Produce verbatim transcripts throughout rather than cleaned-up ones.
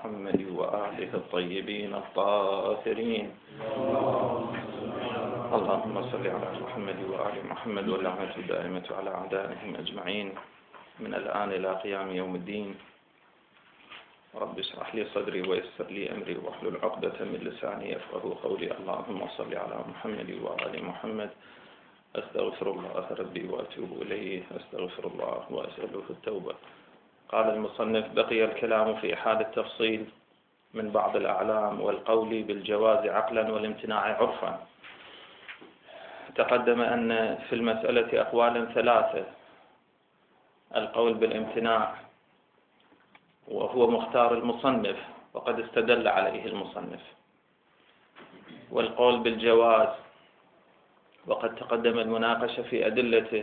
محمد وآله الطيبين الطاهرين. اللهم صل على محمد وآل محمد واللعنة الدائمة على أعدائهم أجمعين من الآن إلى قيام يوم الدين. رب اشرح لي صدري ويسر لي أمري واحلل عقدة من لساني يفقهوا قولي. اللهم صل على محمد وآل محمد. أستغفر الله ربي وأتوب إليه، أستغفر الله وأسأله التوبة. قال المصنف: بقي الكلام في إحالة التفصيل من بعض الأعلام والقول بالجواز عقلا والامتناع عرفا. تقدم أن في المسألة أقوالا ثلاثة: القول بالامتناع وهو مختار المصنف وقد استدل عليه المصنف، والقول بالجواز وقد تقدم المناقشة في أدلته.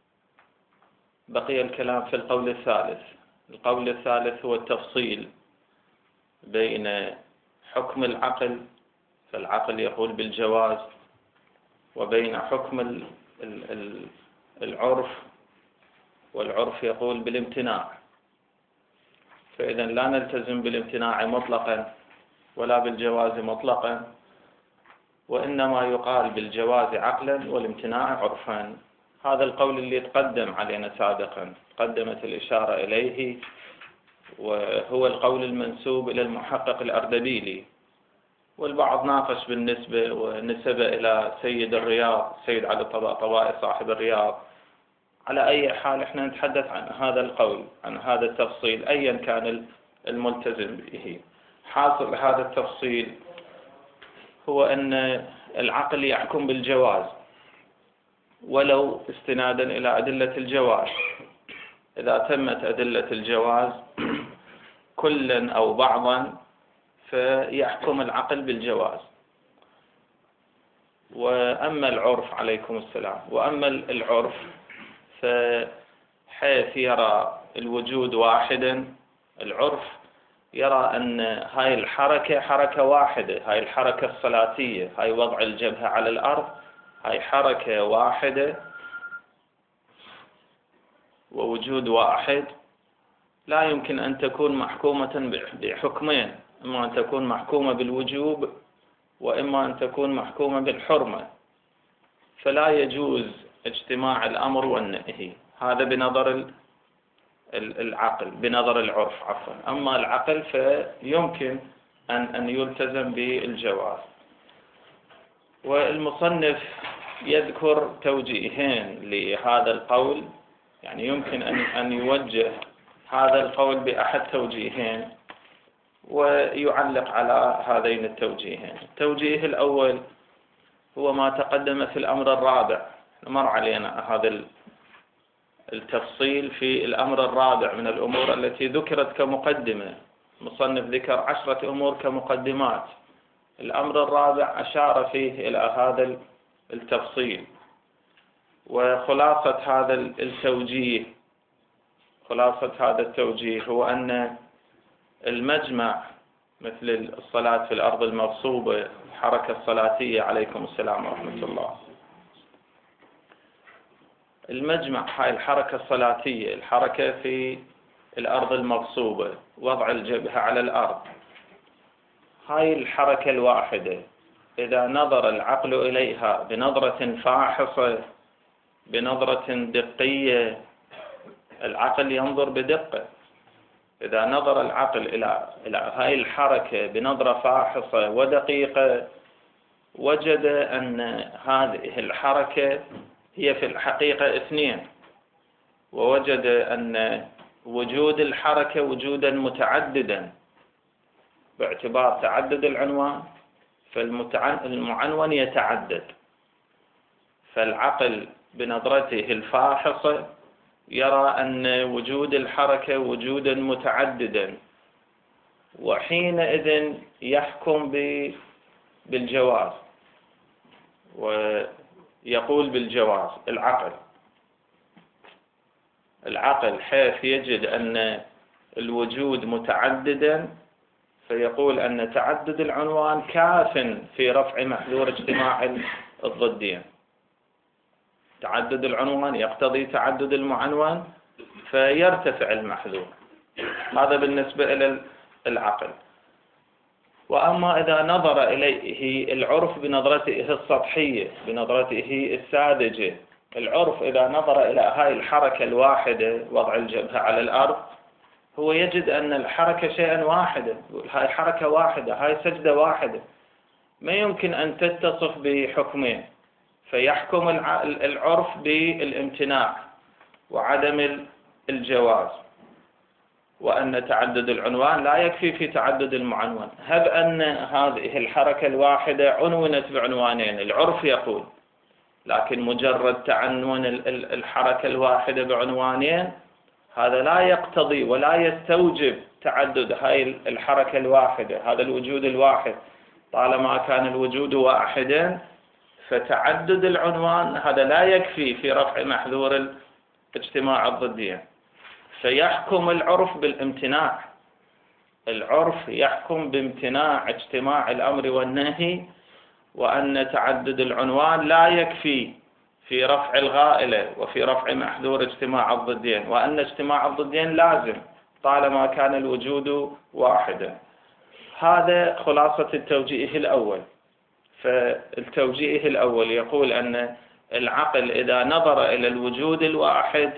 بقي الكلام في القول الثالث. القول الثالث هو التفصيل بين حكم العقل، فالعقل يقول بالجواز، وبين حكم العرف، والعرف يقول بالامتناع. فإذا لا نلتزم بالامتناع مطلقا ولا بالجواز مطلقا، وإنما يقال بالجواز عقلا والامتناع عرفا. هذا القول اللي تقدم علينا سابقا، قدمت الإشارة إليه، وهو القول المنسوب إلى المحقق الأردبيلي، والبعض ناقش بالنسبة ونسب إلى سيد الرياض، سيد علي طباطبائي صاحب الرياض. على أي حال احنا نتحدث عن هذا القول، عن هذا التفصيل أيا كان الملتزم به. حاصل هذا التفصيل هو أن العقل يحكم بالجواز ولو استنادا إلى أدلة الجواز. إذا تمت أدلة الجواز كلا أو بعضا فيحكم العقل بالجواز. وأما العرف، عليكم السلام، وأما العرف فحيث يرى الوجود واحدا، العرف يرى أن هاي الحركة حركة واحدة، هاي الحركة الصلاتية، هاي وضع الجبهة على الأرض، هاي حركة واحدة ووجود واحد، لا يمكن أن تكون محكومة بحكمين: إما أن تكون محكومة بالوجوب وإما أن تكون محكومة بالحرمة. فلا يجوز اجتماع الأمر والنهي، هذا بنظر العقل، بنظر العرف عفوا. أما العقل فيمكن أن أن يلتزم بالجواز. والمصنف يذكر توجيهين لهذا القول، يعني يمكن أن أن يوجه هذا القول بأحد توجيهين ويعلق على هذين التوجيهين. التوجيه الأول هو ما تقدم في الأمر الرابع. مر علينا هذا التفصيل في الأمر الرابع من الأمور التي ذكرت كمقدمة. المصنف ذكر عشرة أمور كمقدمات. الأمر الرابع أشار فيه إلى هذا التفصيل. وخلاصة هذا التوجيه خلاصة هذا التوجيه هو أن المجمع مثل الصلاة في الأرض المغصوبة، الحركة الصلاتية، عليكم السلام ورحمة الله، المجمع هاي الحركة الصلاتية، الحركة في الأرض المغصوبة، وضع الجبهة على الأرض، هاي الحركة الواحدة إذا نظر العقل إليها بنظرة فاحصة، بنظرة دقية، العقل ينظر بدقة. إذا نظر العقل إلى إلى هاي الحركة بنظرة فاحصة ودقيقة، وجد أن هذه الحركة هي في الحقيقة اثنين، ووجد أن وجود الحركة وجودا متعددا باعتبار تعدد العنوان، فالمعنون يتعدد. فالعقل بنظرته الفاحصة يرى أن وجود الحركة وجودا متعددا، وحينئذ يحكم بالجواز ويقول بالجواز. العقل العقل حيث يجد أن الوجود متعددا فيقول أن تعدد العنوان كاف في رفع محذور اجتماع الضدين. تعدد العنوان يقتضي تعدد المعنون فيرتفع المحذور. هذا بالنسبة إلى العقل. وأما إذا نظر إليه العرف بنظرته السطحية بنظرته الساذجة، العرف إذا نظر إلى هاي الحركة الواحدة وضع الجبهة على الأرض هو يجد أن الحركة شيئا واحدا، هاي حركة واحدة، هاي سجدة واحدة، ما يمكن أن تتصف بحكمين، فيحكم العرف بالامتناع وعدم الجواز، وأن تعدد العنوان لا يكفي في تعدد المعنون. هب أن هذه الحركة الواحدة عنونت بعنوانين، العرف يقول، لكن مجرد تعنون الحركة الواحدة بعنوانين هذا لا يقتضي ولا يستوجب تعدد هاي الحركة الواحدة، هذا الوجود الواحد. طالما كان الوجود واحدا فتعدد العنوان هذا لا يكفي في رفع محذور الاجتماع الضدين، فيحكم العرف بالامتناع. العرف يحكم بامتناع اجتماع الأمر والنهي، وأن تعدد العنوان لا يكفي في رفع الغائلة وفي رفع محذور اجتماع الضدين، وأن اجتماع الضدين لازم طالما كان الوجود واحدا. هذا خلاصة التوجيه الأول. فالتوجيه الأول يقول أن العقل إذا نظر إلى الوجود الواحد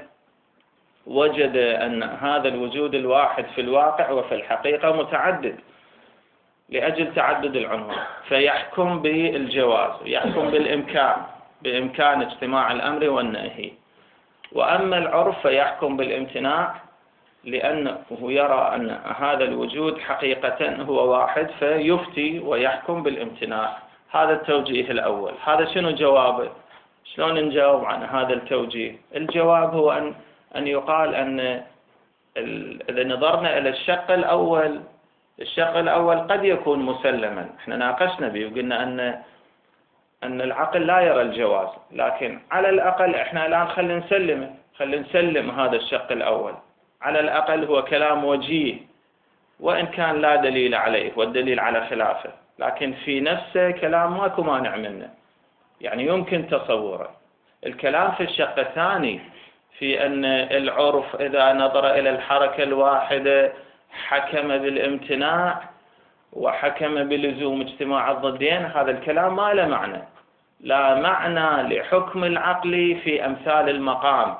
وجد أن هذا الوجود الواحد في الواقع وفي الحقيقة متعدد لأجل تعدد العنوان، فيحكم بالجواز، يحكم بالإمكان، بإمكان اجتماع الأمر والنهي. وأما العرف فيحكم بالامتناع لأنه يرى أن هذا الوجود حقيقة هو واحد، فيفتي ويحكم بالامتناع. هذا التوجيه الأول. هذا شنو جوابه؟ شلون نجاوب عن هذا التوجيه؟ الجواب هو أن أن يقال أن إذا نظرنا إلى الشق الأول، الشق الأول قد يكون مسلما، احنا ناقشنا به وقلنا أن أن العقل لا يرى الجواز، لكن على الأقل احنا الآن خلينا نسلم خلينا نسلم هذا الشق الأول، على الأقل هو كلام وجيه وإن كان لا دليل عليه والدليل على خلافه، لكن في نفسه كلام ماكو مانع منه، يعني يمكن تصوره. الكلام في الشق الثاني في أن العرف إذا نظر إلى الحركة الواحدة حكم بالامتناع وحكم بلزوم اجتماع الضدين، هذا الكلام ما له معنى، لا معنى لحكم العقل في أمثال المقام.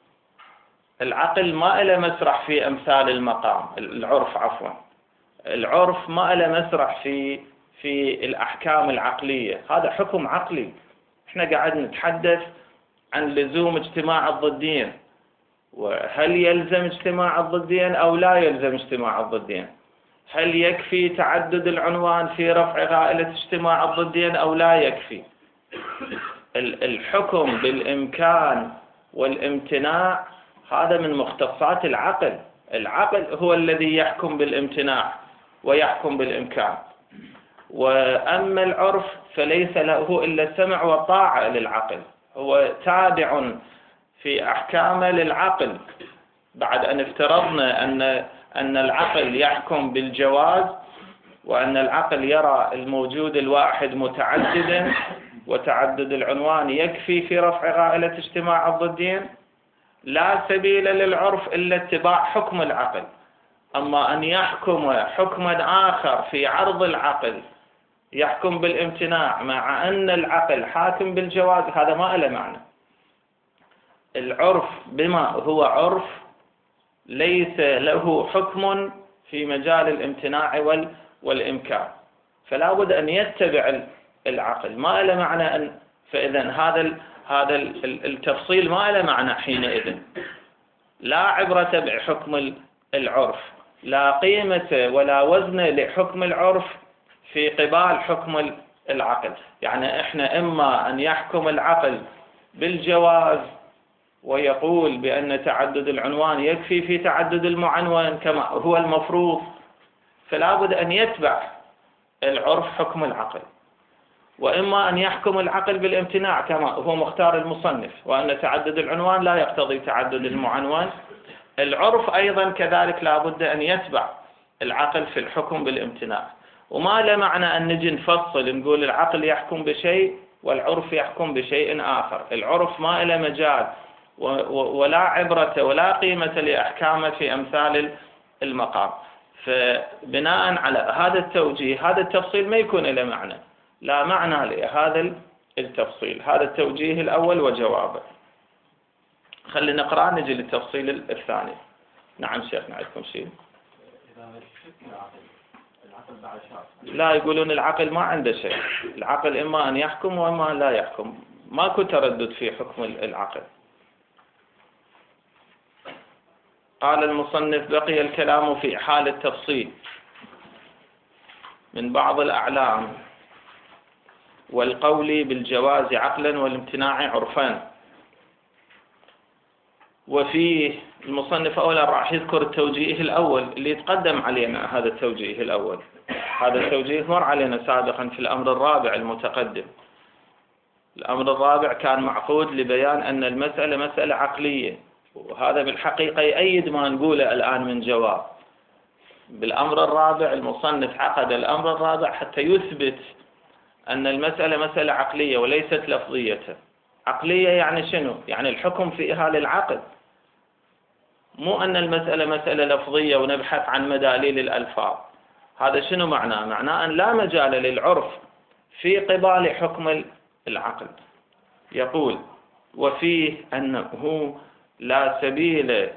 العقل ما له مسرح في أمثال المقام، العرف عفوا، العرف ما له مسرح في في الأحكام العقلية، هذا حكم عقلي. احنا قاعد نتحدث عن لزوم اجتماع الضدين، وهل يلزم اجتماع الضدين أو لا يلزم اجتماع الضدين؟ هل يكفي تعدد العنوان في رفع غائلة اجتماع الضدين أو لا يكفي؟ الحكم بالإمكان والامتناع هذا من مختصات العقل. العقل هو الذي يحكم بالامتناع ويحكم بالإمكان، وأما العرف فليس له إلا السمع والطاعة للعقل، هو تابع في أحكامه للعقل. بعد أن افترضنا أن أن العقل يحكم بالجواز وأن العقل يرى الموجود الواحد متعددا وتعدد العنوان يكفي في رفع غائلة اجتماع الضدين، لا سبيل للعرف إلا اتباع حكم العقل. أما أن يحكم حكما آخر في عرض العقل يحكم بالامتناع مع أن العقل حاكم بالجواز، هذا ما له معنى. العرف بما هو عرف ليس له حكم في مجال الامتناع والإمكان، فلا بد أن يتبع العقل، ما له معنى أن فإذا هذا هذا التفصيل ما له معنى حينئذ. لا عبرة بحكم العرف، لا قيمة ولا وزن لحكم العرف في قبال حكم العقل. يعني احنا إما أن يحكم العقل بالجواز ويقول بأن تعدد العنوان يكفي في تعدد المعنون كما هو المفروض، فلا بد أن يتبع العرف حكم العقل، وإما أن يحكم العقل بالامتناع كما هو مختار المصنف، وأن تعدد العنوان لا يقتضي تعدد المعنون. العرف أيضا كذلك لا بد أن يتبع العقل في الحكم بالامتناع. وما له معنى أن نجي نفصل نقول العقل يحكم بشيء والعرف يحكم بشيء آخر. العرف ما له مجال ولا عبرة ولا قيمة لأحكامه في أمثال المقام. فبناء على هذا التوجيه هذا التفصيل ما يكون له معنى، لا معنى لهذا التفصيل. هذا التوجيه الأول وجوابه. خلينا نقرأ نجي للتفصيل الثاني. نعم شيخنا عندكم شيء؟ لا، يقولون العقل ما عنده شيء، العقل إما أن يحكم وإما أن لا يحكم، ماكو تردد في حكم العقل. قال المصنف: بقي الكلام في حال التفصيل من بعض الأعلام والقول بالجواز عقلا والامتناع عرفا. وفيه المصنف أولا راح يذكر التوجيه الأول اللي يتقدم علينا. هذا التوجيه الأول هذا التوجيه مر علينا سابقا في الأمر الرابع المتقدم. الأمر الرابع كان معقود لبيان أن المسألة مسألة عقلية، وهذا بالحقيقة يؤيد ما نقوله الآن من جواب. بالأمر الرابع المصنف عقد الأمر الرابع حتى يثبت أن المسألة مسألة عقلية وليست لفظية. عقلية يعني شنو؟ يعني الحكم فيها للعقل، مو أن المسألة مسألة لفظية ونبحث عن مداليل الألفاظ. هذا شنو معناه؟ معناه أن لا مجال للعرف في قبال حكم العقل. يقول: وفيه أنه لا سبيل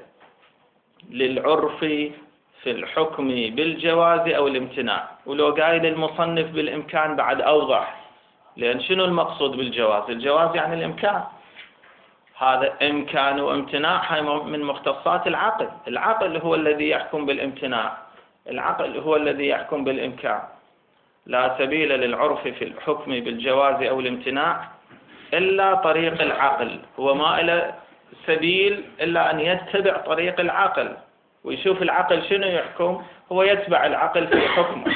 للعرف في الحكم بالجواز أو الامتناع. ولو قايل المصنف بالإمكان بعد أوضح، لأن شنو المقصود بالجواز؟ الجواز يعني الإمكان. هذا إمكان وامتناع من مختصات العقل. العقل هو الذي يحكم بالامتناع، العقل هو الذي يحكم بالإمكان. لا سبيل للعرف في الحكم بالجواز أو الامتناع إلا طريق العقل. هو ما إلى سبيل إلا أن يتبع طريق العقل ويشوف العقل شنو يحكم، هو يتبع العقل في حكمه.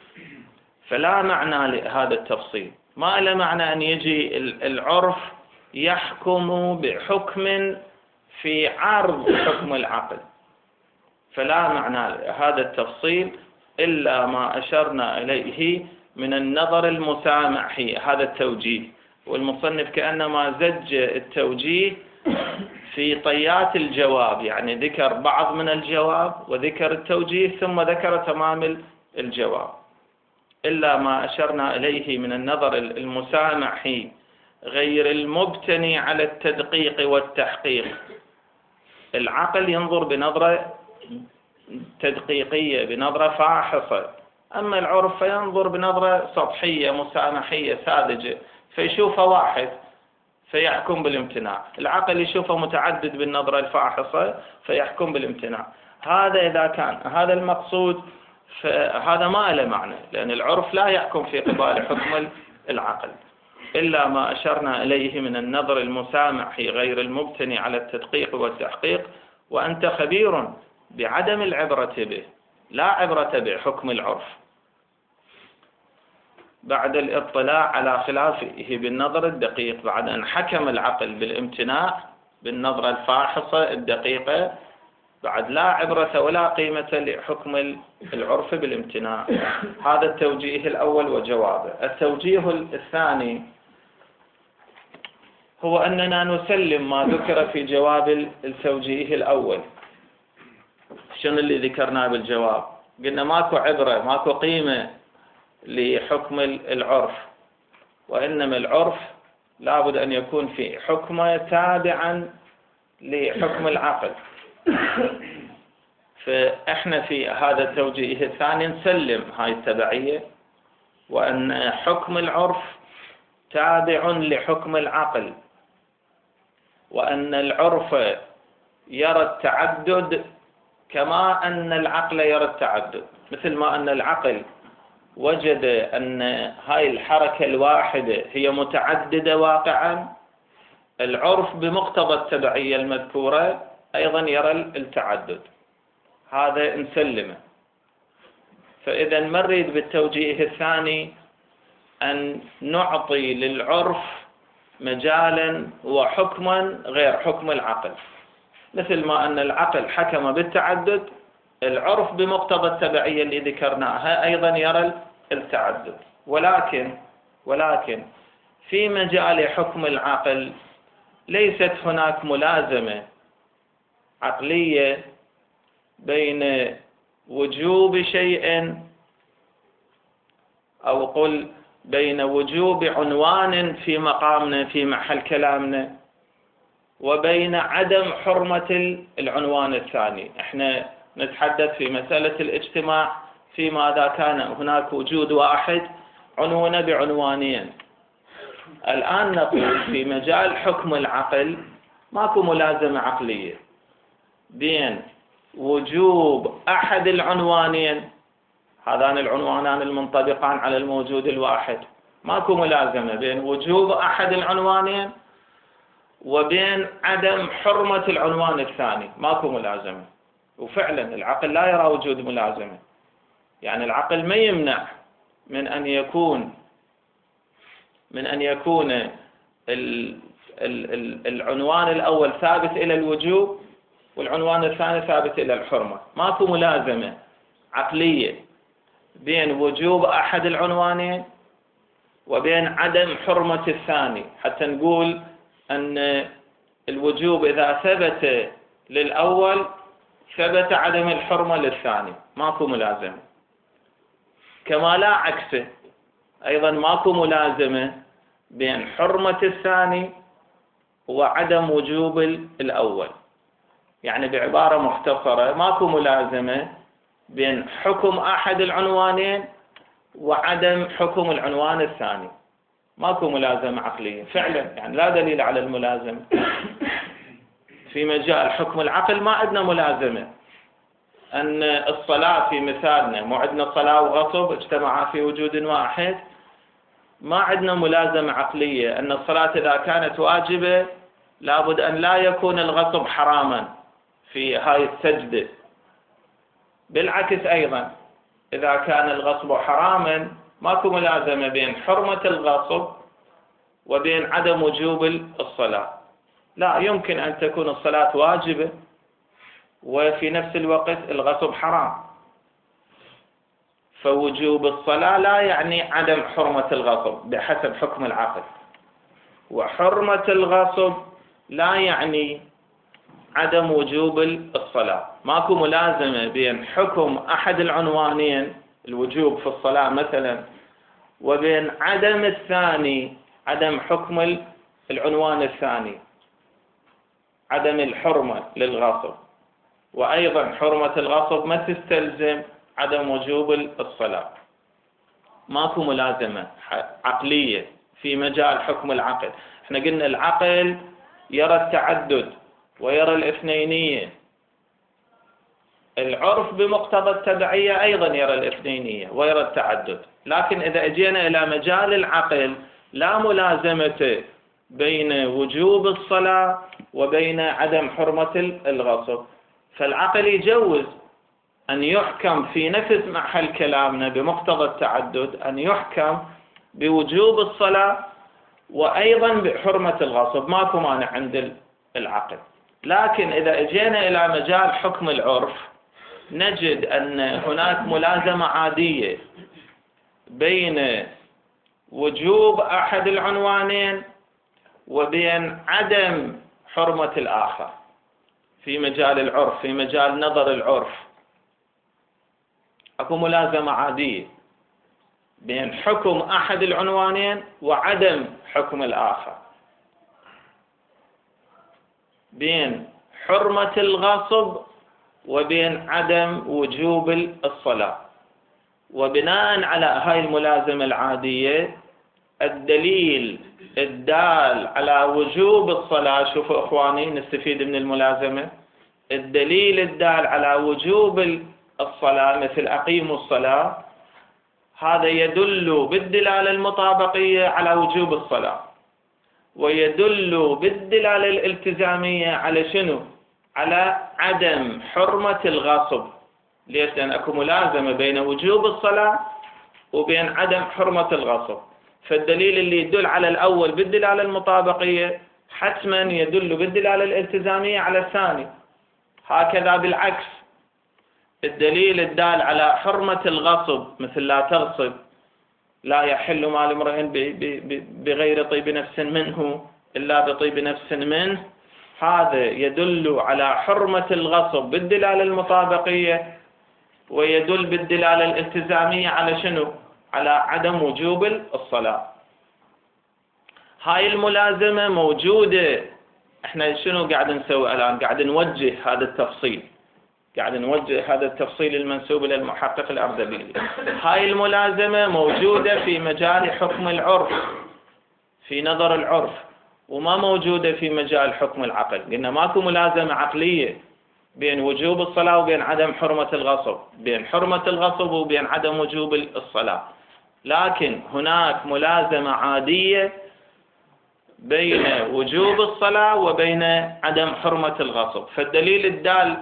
فلا معنى لهذا التفصيل، ما له معنى أن يجي العرف يحكم بحكم في عرض حكم العقل. فلا معنى لهذا التفصيل إلا ما أشرنا إليه من النظر المسامح. هذا التوجيه، والمصنف كأنما زج التوجيه في طيات الجواب، يعني ذكر بعض من الجواب وذكر التوجيه ثم ذكر تمام الجواب. إلا ما أشرنا إليه من النظر المسامح غير المبتني على التدقيق والتحقيق. العقل ينظر بنظرة تدقيقية، بنظرة فاحصة، أما العرف فينظر بنظرة سطحية مسامحية ساذجة، فيشوفه واحد فيحكم بالامتناع. العقل يشوفه متعدد بالنظرة الفاحصة فيحكم بالامتناع. هذا إذا كان هذا المقصود فهذا ما له معنى، لأن العرف لا يحكم في قبال حكم العقل. إلا ما أشرنا إليه من النظر المسامح غير المبتني على التدقيق والتحقيق، وأنت خبير بعدم العبرة به، لا عبرة بحكم العرف بعد الاطلاع على خلافه بالنظر الدقيق. بعد أن حكم العقل بالامتناع بالنظرة الفاحصة الدقيقة، بعد لا عبرة ولا قيمة لحكم العرف بالامتناع. هذا التوجيه الأول وجوابه. التوجيه الثاني هو أننا نسلم ما ذكر في جواب التوجيه الأول. شنو اللي ذكرناه بالجواب؟ قلنا ماكو عبرة، ماكو قيمة لحكم العرف، وإنما العرف لابد أن يكون في حكمه تابعا لحكم العقل. فإحنا في هذا التوجيه الثاني نسلم هاي التبعية، وأن حكم العرف تابع لحكم العقل، وأن العرف يرى التعدد كما أن العقل يرى التعدد. مثل ما أن العقل وجد أن هاي الحركة الواحدة هي متعددة واقعا، العرف بمقتضى التبعية المذكورة أيضا يرى التعدد. هذا نسلمه. فإذا نريد بالتوجيه الثاني أن نعطي للعرف مجالا وحكما غير حكم العقل. مثل ما أن العقل حكم بالتعدد، العرف بمقتضى التبعية اللي ذكرناها أيضا يرى التعدد. ولكن ولكن في مجال حكم العقل ليست هناك ملازمة عقلية بين وجوب شيء، أو قل بين وجوب عنوان في مقامنا في محل كلامنا وبين عدم حرمة العنوان الثاني. احنا نتحدث في مسألة الاجتماع فيما إذا كان هناك وجود واحد عنونا بعنوانين. الآن نقول في مجال حكم العقل ماكو ملازمة عقلية بين وجوب أحد العنوانين، هذان العنوانان المنطبقان على الموجود الواحد، ماكو ملازمة بين وجوب أحد العنوانين وبين عدم حرمة العنوان الثاني، ماكو ملازمة. وفعلا العقل لا يرى وجود ملازمة، يعني العقل ما يمنع من أن يكون من أن يكون ال ال العنوان الأول ثابت إلى الوجوب والعنوان الثاني ثابت إلى الحرمة. ماكو ملازمة عقلية بين وجوب أحد العنوانين وبين عدم حرمة الثاني، حتى نقول أن الوجوب إذا ثبت للأول ثبت عدم الحرمة للثاني، ماكو ملازمة. كما لا عكسه، أيضا ماكو ملازمة بين حرمة الثاني وعدم وجوب الأول. يعني بعبارة مختصرة ماكو ملازمة بين حكم أحد العنوانين وعدم حكم العنوان الثاني، ماكو ملازمة عقلية فعلا، يعني لا دليل على الملازمة. في مجال حكم العقل ما عندنا ملازمة أن الصلاة في مثالنا، مو عندنا صلاة وغصب اجتمعا في وجود واحد، ما عندنا ملازمة عقلية أن الصلاة إذا كانت واجبة لابد أن لا يكون الغصب حراما في هاي السجدة. بالعكس أيضا إذا كان الغصب حراما ماكو ملازمة بين حرمة الغصب وبين عدم وجوب الصلاة. لا يمكن أن تكون الصلاة واجبة وفي نفس الوقت الغصب حرام، فوجوب الصلاة لا يعني عدم حرمة الغصب بحسب حكم العقل، وحرمة الغصب لا يعني عدم وجوب الصلاة. ماكو ملازمة بين حكم أحد العنوانين الوجوب في الصلاة مثلا وبين عدم الثاني، عدم حكم العنوان الثاني، عدم الحرمة للغصب. وأيضا حرمة الغصب ما تستلزم عدم وجوب الصلاة. ماكو ملازمة عقلية في مجال حكم العقل. احنا قلنا العقل يرى التعدد ويرى الاثنينية، العرف بمقتضى التبعية أيضا يرى الاثنينية ويرى التعدد. لكن إذا أجينا إلى مجال العقل لا ملازمة بين وجوب الصلاة وبين عدم حرمة الغصب، فالعقل يجوز أن يحكم في نفس محل كلامنا بمقتضى التعدد أن يحكم بوجوب الصلاة وأيضا بحرمة الغصب، ماكو مانع عند العقل. لكن إذا أجينا إلى مجال حكم العرف نجد أن هناك ملازمة عادية بين وجوب أحد العنوانين وبين عدم حرمة الآخر في مجال العرف، في مجال نظر العرف أكو ملازمة عادية بين حكم أحد العنوانين وعدم حكم الآخر، بين حرمة الغصب وبين عدم وجوب الصلاة. وبناء على هاي الملازمة العادية الدليل الدال على وجوب الصلاة، شوفوا إخواني نستفيد من الملازمة، الدليل الدال على وجوب الصلاة مثل أقيموا الصلاة هذا يدل بالدلالة المطابقية على وجوب الصلاة، ويدل بالدلالة الالتزامية على شنو؟ على عدم حرمة الغصب. ليش؟ لأن أكو ملازمة بين وجوب الصلاة وبين عدم حرمة الغصب، فالدليل اللي يدل على الأول بالدلالة المطابقية حتما يدل بالدلالة الالتزامية على الثاني. هكذا بالعكس الدليل الدال على حرمة الغصب مثل لا تغصب، لا يحل مال امرئ بغير طيب نفس منه إلا بطيب نفس منه، هذا يدل على حرمة الغصب بالدلالة المطابقية، ويدل بالدلالة الالتزامية على شنو؟ على عدم وجوب الصلاة. هاي الملازمة موجودة. احنا شنو قاعد نسوي الآن؟ قاعد نوجه هذا التفصيل، قاعد نوجه هذا التفصيل المنسوب إلى المحقق الأردبيلي. هاي الملازمة موجودة في مجال حكم العرف في نظر العرف، وما موجودة في مجال حكم العقل. قلنا ماكو ملازمة عقلية بين وجوب الصلاة وبين عدم حرمة الغصب، بين حرمة الغصب وبين عدم وجوب الصلاة، لكن هناك ملازمة عادية بين وجوب الصلاة وبين عدم حرمة الغصب. فالدليل الدال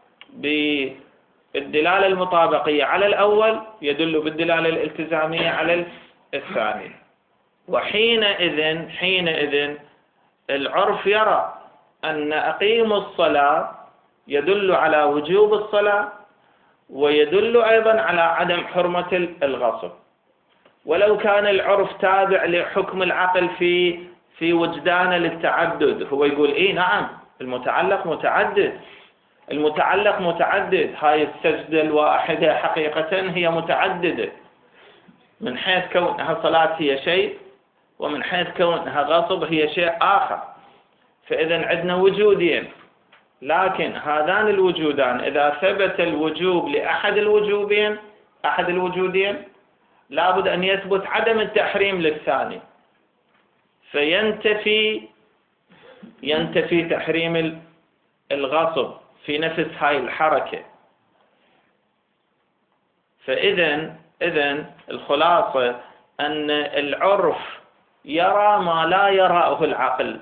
بالدلالة المطابقية على الأول يدل بالدلالة الالتزامية على الثاني. وحينئذ حينئذ العرف يرى أن أقيم الصلاة يدل على وجوب الصلاة ويدل أيضا على عدم حرمة الغصب. ولو كان العرف تابع لحكم العقل في في وجدانه للتعدد، هو يقول إيه نعم المتعلق متعدد، المتعلق متعدد، هاي السجدة الواحدة حقيقة هي متعددة، من حيث كونها صلاة هي شيء، ومن حيث كونها غصب هي شيء آخر. فإذا عندنا وجودين، لكن هذان الوجودان إذا ثبت الوجوب لأحد الوجوبين أحد الوجودين لابد أن يثبت عدم التحريم للثاني، فينتفي ينتفي تحريم الغصب في نفس هاي الحركة. فإذا إذن الخلاصة أن العرف يرى ما لا يراه العقل.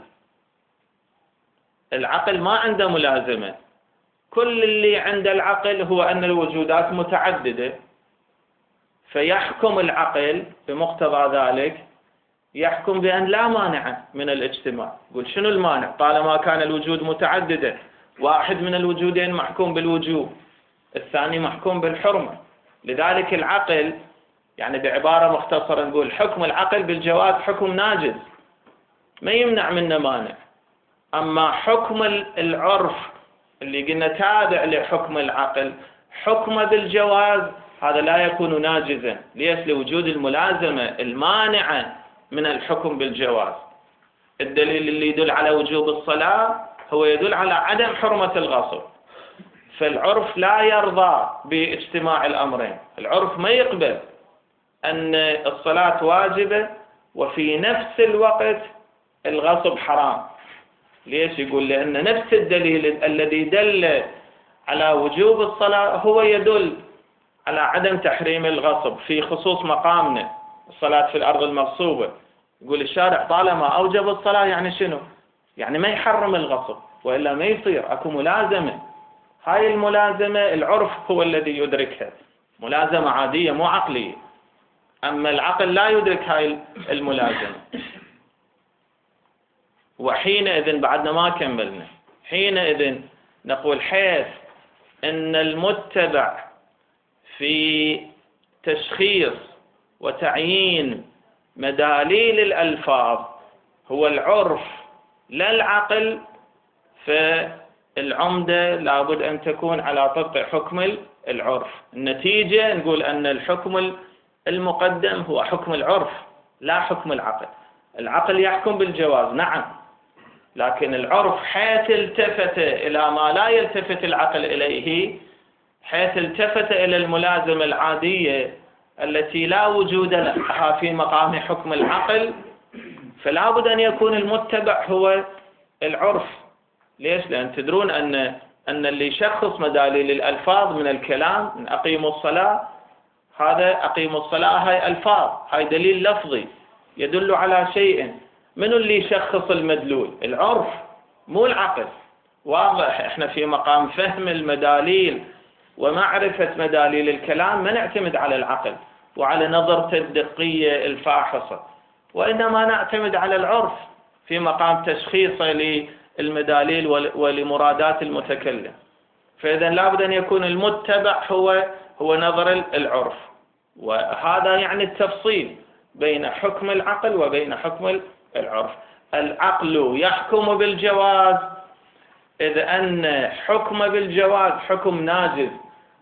العقل ما عنده ملازمة، كل اللي عند العقل هو أن الوجودات متعددة، فيحكم العقل بمقتضى ذلك، يحكم بأن لا مانع من الاجتماع. يقول شنو المانع؟ طالما كان الوجود متعددا، واحد من الوجودين محكوم بالوجوب، الثاني محكوم بالحرمة. لذلك العقل، يعني بعبارة مختصرة نقول حكم العقل بالجواز حكم ناجز ما يمنع منه مانع. أما حكم العرف اللي قلنا تابع لحكم العقل حكم بالجواز هذا لا يكون ناجزا. ليش؟ لوجود الملازمة المانعة من الحكم بالجواز. الدليل اللي يدل على وجوب الصلاة هو يدل على عدم حرمة الغصب، فالعرف لا يرضى باجتماع الأمرين. العرف ما يقبل أن الصلاة واجبة وفي نفس الوقت الغصب حرام. ليش؟ يقول لأن نفس الدليل الذي دل على وجوب الصلاة هو يدل على عدم تحريم الغصب في خصوص مقامنا الصلاة في الأرض المغصوبة. يقول الشارع طالما أوجب الصلاة يعني شنو؟ يعني ما يحرم الغصب، وإلا ما يصير أكو ملازمة. هاي الملازمة العرف هو الذي يدركها، ملازمة عادية مو عقلية. أما العقل لا يدرك هاي الملازمة. وحينئذ بعدنا ما كملنا، حينئذ نقول حيث أن المتبع في تشخيص وتعيين مداليل الألفاظ هو العرف لا العقل، فالعمدة لابد أن تكون على طبق حكم العرف. النتيجة نقول أن الحكم المقدم هو حكم العرف لا حكم العقل. العقل يحكم بالجواز نعم، لكن العرف حيث التفت إلى ما لا يلتفت العقل إليه، حيث التفت إلى الملازمة العادية التي لا وجود لها في مقام حكم العقل، فلا بد أن يكون المتبع هو العرف. ليش؟ لأن تدرون أن أن اللي يشخص مداليل الألفاظ من الكلام من أقيموا الصلاة، هذا أقيموا الصلاة هاي ألفاظ، هاي دليل لفظي يدل على شيء. من اللي يشخص المدلول؟ العرف مو العقل. واضح احنا في مقام فهم المداليل ومعرفة مداليل الكلام ما نعتمد على العقل وعلى نظرته الدقية الفاحصة، وإنما نعتمد على العرف في مقام تشخيصه للمداليل ولمرادات المتكلم. فإذا لابد أن يكون المتبع هو هو نظر العرف، وهذا يعني التفصيل بين حكم العقل وبين حكم العرف. العقل يحكم بالجواز إذ أن حكم بالجواز حكم ناجز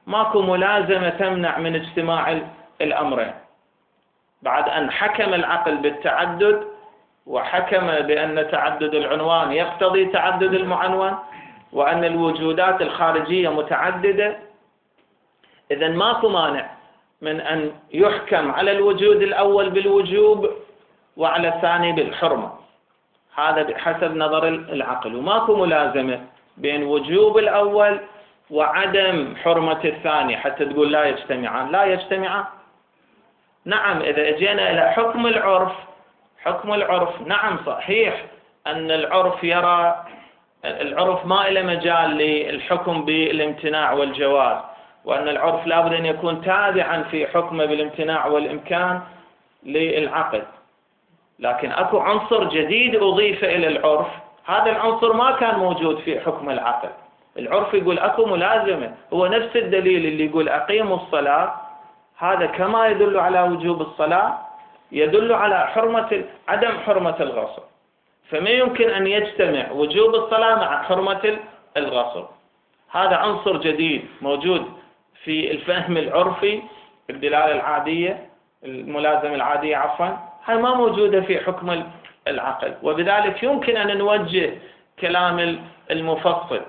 ماكو ملازمة تمنع من اجتماع الأمرين. بعد أن حكم العقل بالتعدد وحكم بأن تعدد العنوان يقتضي تعدد المعنون وأن الوجودات الخارجية متعددة، إذن ماكو مانع من أن يحكم على الوجود الأول بالوجوب وعلى الثاني بالحرمة، هذا بحسب نظر العقل. وماكو ملازمة بين وجوب الأول وعدم حرمة الثاني حتى تقول لا يجتمعان. لا يجتمعان. نعم إذا اجينا إلى حكم العرف، حكم العرف نعم صحيح أن العرف يرى، العرف ما إلى مجال للحكم بالامتناع والجواز، وأن العرف لابد أن يكون تابعا في حكمه بالامتناع والإمكان للعقل. لكن أكو عنصر جديد أضيف إلى العرف، هذا العنصر ما كان موجود في حكم العقل. العرف يقول أكو ملازمة، هو نفس الدليل اللي يقول أقيموا الصلاة، هذا كما يدل على وجوب الصلاة يدل على حرمة عدم حرمة الغصب، فما يمكن أن يجتمع وجوب الصلاة مع حرمة الغصب. هذا عنصر جديد موجود في الفهم العرفي، الدلالة العادية، الملازمة العادية عفوا، هاي ما موجودة في حكم العقل. وبذلك يمكن أن نوجه كلام المفصل.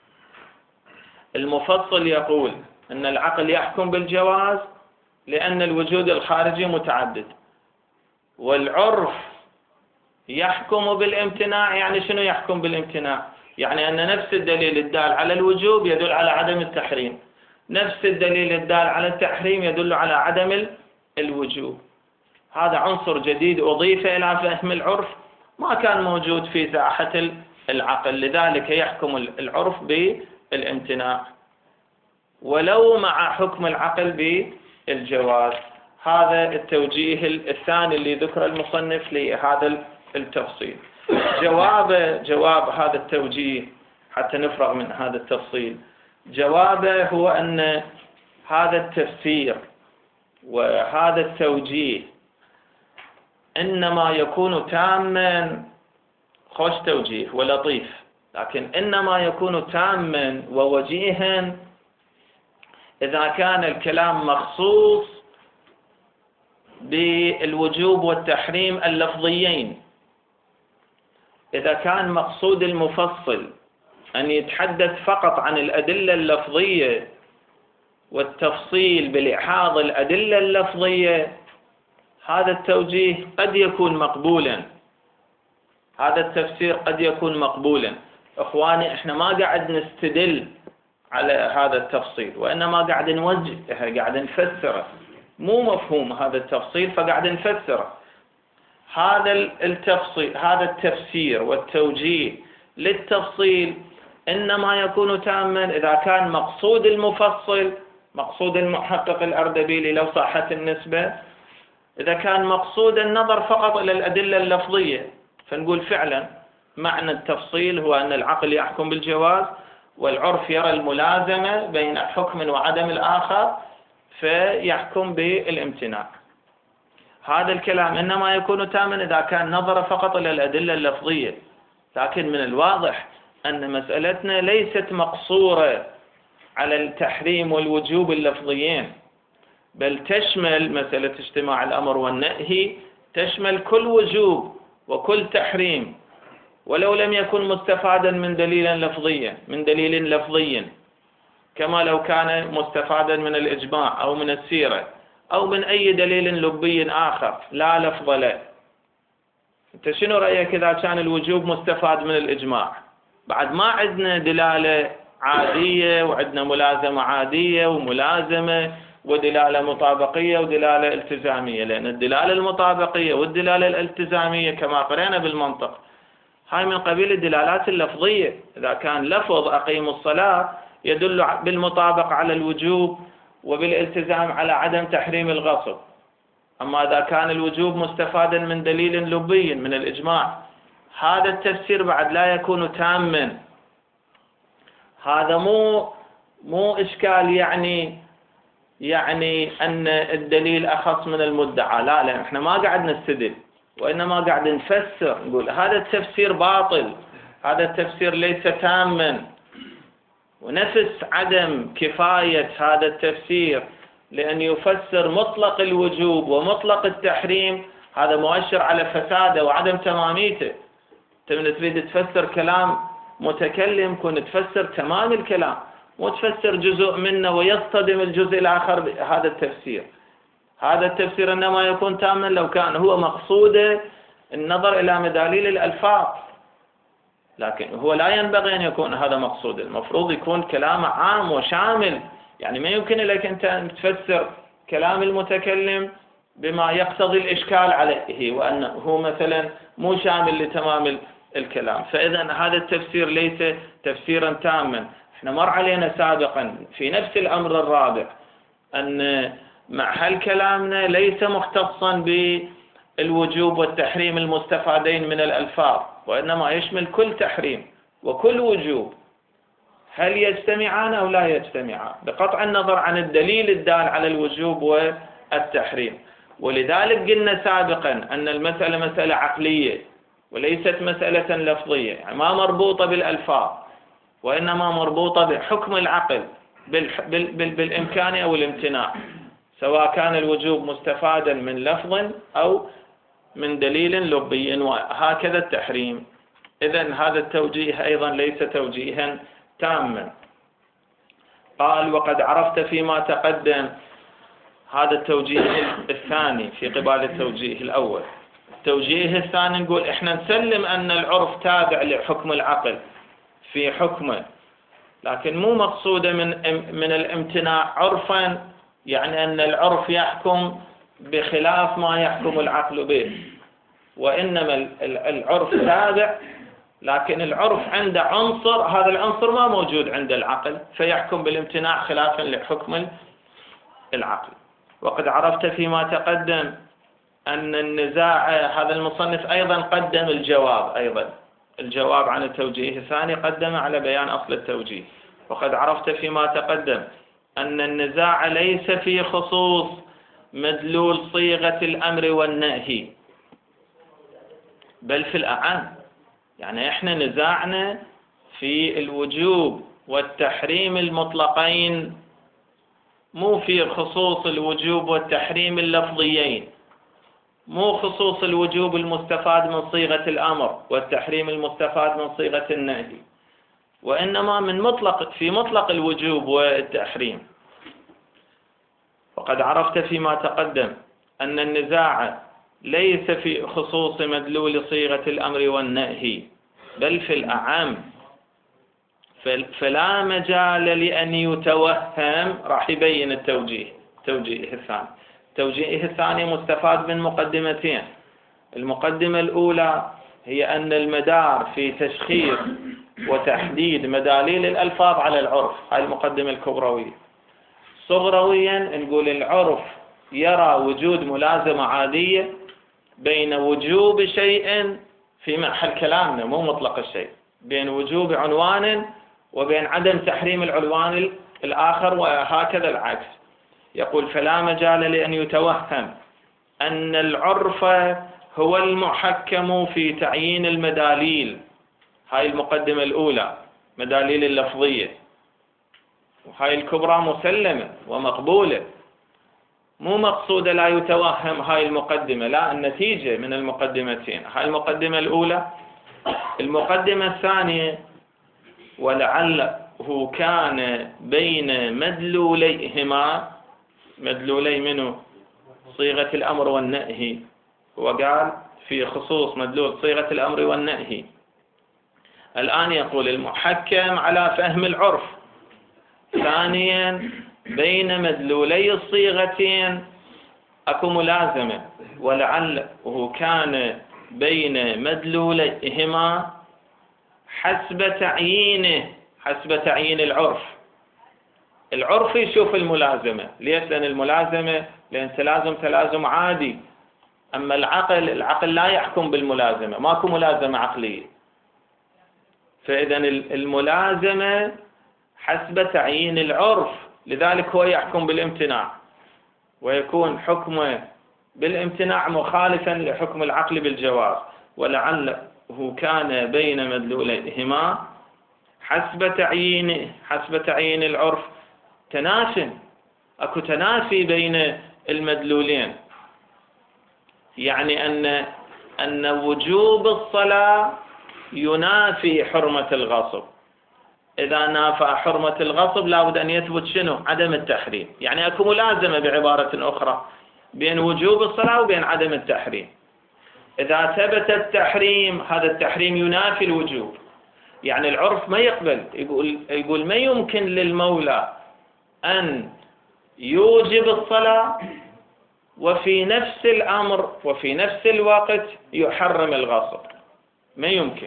المفصل يقول أن العقل يحكم بالجواز لأن الوجود الخارجي متعدد، والعرف يحكم بالامتناع. يعني شنو يحكم بالامتناع؟ يعني أن نفس الدليل الدال على الوجوب يدل على عدم التحريم، نفس الدليل الدال على التحريم يدل على عدم الوجوب. هذا عنصر جديد أضيف إلى فهم العرف ما كان موجود في ساحة العقل، لذلك يحكم العرف بالامتناع ولو مع حكم العقل بالجواز. هذا التوجيه الثاني اللي ذكر المصنف لهذا التفصيل. جواب جواب هذا التوجيه حتى نفرغ من هذا التفصيل، جوابه هو أن هذا التفسير وهذا التوجيه إنما يكون تاما، خوش توجيه ولطيف، لكن إنما يكون تاما ووجيها إذا كان الكلام مخصوص بالوجوب والتحريم اللفظيين. إذا كان مقصود المفصل أن يتحدث فقط عن الأدلة اللفظية والتفصيل بلحاظ الأدلة اللفظية، هذا التوجيه قد يكون مقبولا، هذا التفسير قد يكون مقبولا. إخواني إحنا ما قاعد نستدل على هذا التفصيل، وإنما قاعد نوجه، قاعد نفسره، مو مفهوم هذا التفصيل فقاعد نفسره. هذا التفصيل، هذا التفسير والتوجيه للتفصيل إنما يكون تاما إذا كان مقصود المفصل، مقصود المحقق الأردبيلي لو صحت النسبة، إذا كان مقصود النظر فقط إلى الأدلة اللفظية، فنقول فعلا معنى التفصيل هو أن العقل يحكم بالجواز والعرف يرى الملازمة بين حكم وعدم الآخر فيحكم بالامتناع. هذا الكلام إنما يكون تاما إذا كان نظر فقط إلى الأدلة اللفظية. لكن من الواضح أن مسألتنا ليست مقصورة على التحريم والوجوب اللفظيين، بل تشمل مسألة اجتماع الأمر والنهي، تشمل كل وجوب وكل تحريم ولو لم يكن مستفادا من دليل لفظي من دليل لفظي كما لو كان مستفادا من الإجماع أو من السيرة أو من أي دليل لبي آخر لا لفظ له. أنت شنو رأيك إذا كان الوجوب مستفاد من الإجماع؟ بعد ما عندنا دلالة عادية وعندنا ملازمة عادية وملازمة ودلالة مطابقية ودلالة التزامية، لأن الدلالة المطابقية والدلالة الالتزامية كما قرأنا بالمنطق هاي من قبيل الدلالات اللفظية. إذا كان لفظ أقيم الصلاة يدل بالمطابقة على الوجوب وبالالتزام على عدم تحريم الغصب، أما إذا كان الوجوب مستفادا من دليل لبي من الإجماع هذا التفسير بعد لا يكون تاما. هذا مو مو إشكال يعني يعني أن الدليل أخص من المدعى، لا لا إحنا ما قاعد نستدل وإنما قاعد نفسر، نقول هذا التفسير باطل، هذا التفسير ليس تاما، ونفس عدم كفاية هذا التفسير لأن يفسر مطلق الوجوب ومطلق التحريم، هذا مؤشر على فساده وعدم تماميته. أنت من تريد تفسر كلام متكلم كن تفسر تمام الكلام، مو تفسر جزء منه ويصطدم الجزء الآخر بهذا التفسير. هذا التفسير إنما يكون تاما لو كان هو مقصوده النظر إلى مداليل الألفاظ، لكن هو لا ينبغي أن يكون هذا مقصود. المفروض يكون كلام عام وشامل، يعني ما يمكن لك أنت أن تفسر كلام المتكلم بما يقتضي الإشكال عليه وأنه هو مثلا مو شامل لتمام الكلام. فإذا هذا التفسير ليس تفسيرا تاما. احنا مر علينا سابقا في نفس الأمر الرابع أن محل كلامنا ليس مختصا بالوجوب والتحريم المستفادين من الألفاظ، وإنما يشمل كل تحريم وكل وجوب. هل يجتمعان أو لا يجتمعان بقطع النظر عن الدليل الدال على الوجوب والتحريم. ولذلك قلنا سابقا أن المسألة مسألة عقلية وليست مسألة لفظية، يعني ما مربوطة بالألفاظ وإنما مربوطة بحكم العقل بالإمكان أو الامتناع، سواء كان الوجوب مستفادا من لفظ أو من دليل لبي، وهكذا التحريم. إذن هذا التوجيه أيضا ليس توجيها تاما. قال وقد عرفت فيما تقدم، هذا التوجيه الثاني في قبال التوجيه الأول. التوجيه الثاني نقول إحنا نسلم أن العرف تابع لحكم العقل في حكمه، لكن مو مقصودة من من الامتناع عرفا، يعني أن العرف يحكم بخلاف ما يحكم العقل به، وإنما العرف تابع، لكن العرف عنده عنصر هذا العنصر ما موجود عند العقل فيحكم بالامتناع خلافا لحكم العقل. وقد عرفت فيما تقدم أن النزاع، هذا المصنف أيضا قدم الجواب، أيضا الجواب عن التوجيه الثاني قدم على بيان أصل التوجيه. وقد عرفت فيما تقدم أن النزاع ليس في خصوص مدلول صيغة الأمر والنهي بل في الأعم. يعني إحنا نزاعنا في الوجوب والتحريم المطلقين، مو في خصوص الوجوب والتحريم اللفظيين، مو خصوص الوجوب المستفاد من صيغة الأمر والتحريم المستفاد من صيغة النهي، وإنما من مطلق في مطلق الوجوب والتحريم. وقد عرفت فيما تقدم أن النزاع ليس في خصوص مدلول صيغة الأمر والنهي بل في الأعم، فلا مجال لأن يتوهم. راح يبين التوجيه التوجيه الثاني. التوجيه الثاني مستفاد من مقدمتين. المقدمة الأولى هي أن المدار في تشخيص وتحديد مداليل الألفاظ على العرف، هاي المقدمة الكبروية. صغرويا نقول العرف يرى وجود ملازمة عادية بين وجوب شيء في محل كلامنا مو مطلق الشيء، بين وجوب عنوان وبين عدم تحريم العنوان الآخر، وهكذا العكس. يقول فلا مجال لأن يتوهم أن العرف هو المحكم في تعيين المداليل. هاي المقدمة الأولى مداليل اللفظية، وهاي الكبرى مسلمة ومقبولة، مو مقصودة لا يتوهم هاي المقدمة، لا، النتيجة من المقدمتين. هاي المقدمة الأولى. المقدمة الثانية ولعله كان بين مدلوليهما، مدلولي منه صيغة الأمر والنهي، وقال في خصوص مدلول صيغة الأمر والنهي. الآن يقول المحكم على فهم العرف. ثانيا بين مدلولي الصيغتين أكو ملازمة، ولعله كان بين مدلوليهما حسب تعيينه، حسب تعيين العرف. العرف يشوف الملازمة. ليش؟ لأن الملازمة لأن تلازم تلازم عادي، أما العقل العقل لا يحكم بالملازمة، ماكو ملازمة عقلية. فإذا الملازمة حسب تعيين العرف، لذلك هو يحكم بالامتناع، ويكون حكمه بالامتناع مخالفا لحكم العقل بالجواز. ولعله كان بين مدلوليهما حسب تعيين حسب تعيين العرف تنافي، اكو تنافي بين المدلولين، يعني ان ان وجوب الصلاة ينافي حرمة الغصب. إذا نافى حرمة الغصب لابد أن يثبت شنو؟ عدم التحريم. يعني أكو ملازمة بعبارة أخرى بين وجوب الصلاة وبين عدم التحريم. إذا ثبت التحريم هذا التحريم ينافي الوجوب، يعني العرف ما يقبل، يقول يقول ما يمكن للمولى أن يوجب الصلاة وفي نفس الأمر وفي نفس الوقت يحرم الغصب، ما يمكن.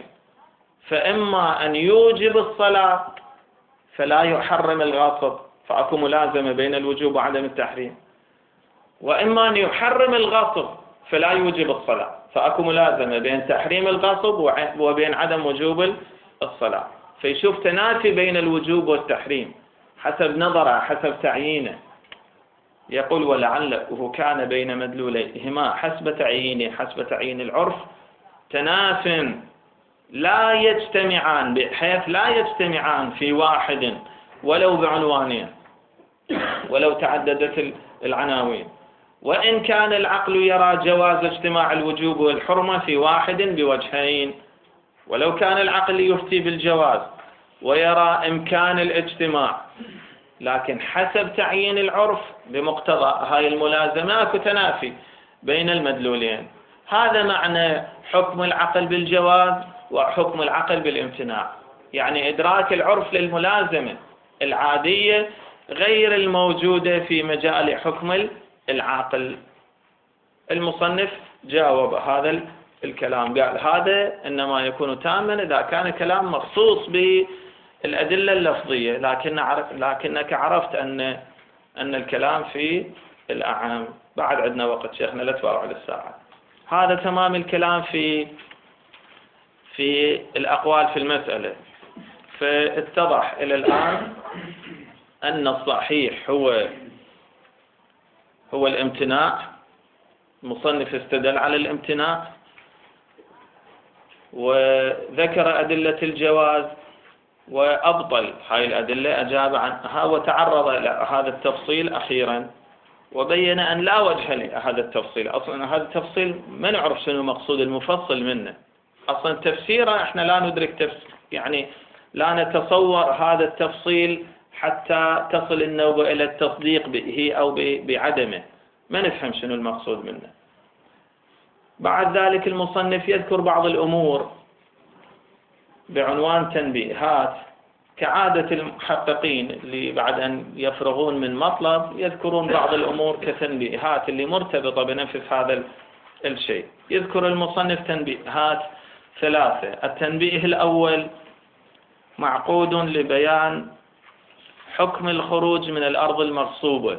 فإما أن يوجب الصلاة فلا يحرم الغصب، فأكو ملازمة بين الوجوب وعدم التحريم، وإما أن يحرم الغصب فلا يوجب الصلاة، فأكو ملازمة بين تحريم الغصب وبين عدم وجوب الصلاة. فيشوف تنافي بين الوجوب والتحريم حسب نظره حسب تعيينه. يقول ولعله كان بين مدلوليهما حسب تعيينه حسب تعيين العرف تناف لا يجتمعان، بحيث لا يجتمعان في واحد ولو بعنوانين ولو تعددت العناوين، وإن كان العقل يرى جواز اجتماع الوجوب والحرمة في واحد بوجهين. ولو كان العقل يفتي بالجواز ويرى إمكان الاجتماع، لكن حسب تعيين العرف بمقتضى هاي الملازمات تنافي بين المدلولين. هذا معنى حكم العقل بالجواز وحكم العقل بالامتناع، يعني إدراك العرف للملازمة العادية غير الموجودة في مجال حكم العاقل. المصنف جاوب هذا الكلام، قال هذا إنما يكون تاما إذا كان كلام مخصوص بالأدلة اللفظية، لكن عرف لكنك عرفت أن أن الكلام في الأعم. بعد عندنا وقت شيخنا، لا تفارع على الساعة. هذا تمام الكلام في في الأقوال في المسألة. فاتضح إلى الآن أن الصحيح هو هو الامتناع. المصنف استدل على الامتناع وذكر أدلة الجواز وأبطل هاي الأدلة، أجاب عنها وتعرض إلى هذا التفصيل أخيرا، وبين أن لا وجه لهذا التفصيل. أصلا هذا التفصيل ما نعرف شنو مقصود المفصل منه. أصلا تفسيره إحنا لا ندرك تفسير، يعني لا نتصور هذا التفصيل حتى تصل النوبة إلى التصديق به أو بعدمه، ما نفهم شنو المقصود منه. بعد ذلك المصنف يذكر بعض الأمور بعنوان تنبيهات، كعادة المحققين اللي بعد أن يفرغون من مطلب يذكرون بعض الأمور كتنبيهات اللي مرتبطة بنفس هذا الشيء. يذكر المصنف تنبيهات ثلاثة. التنبيه الأول معقود لبيان حكم الخروج من الأرض المغصوبة.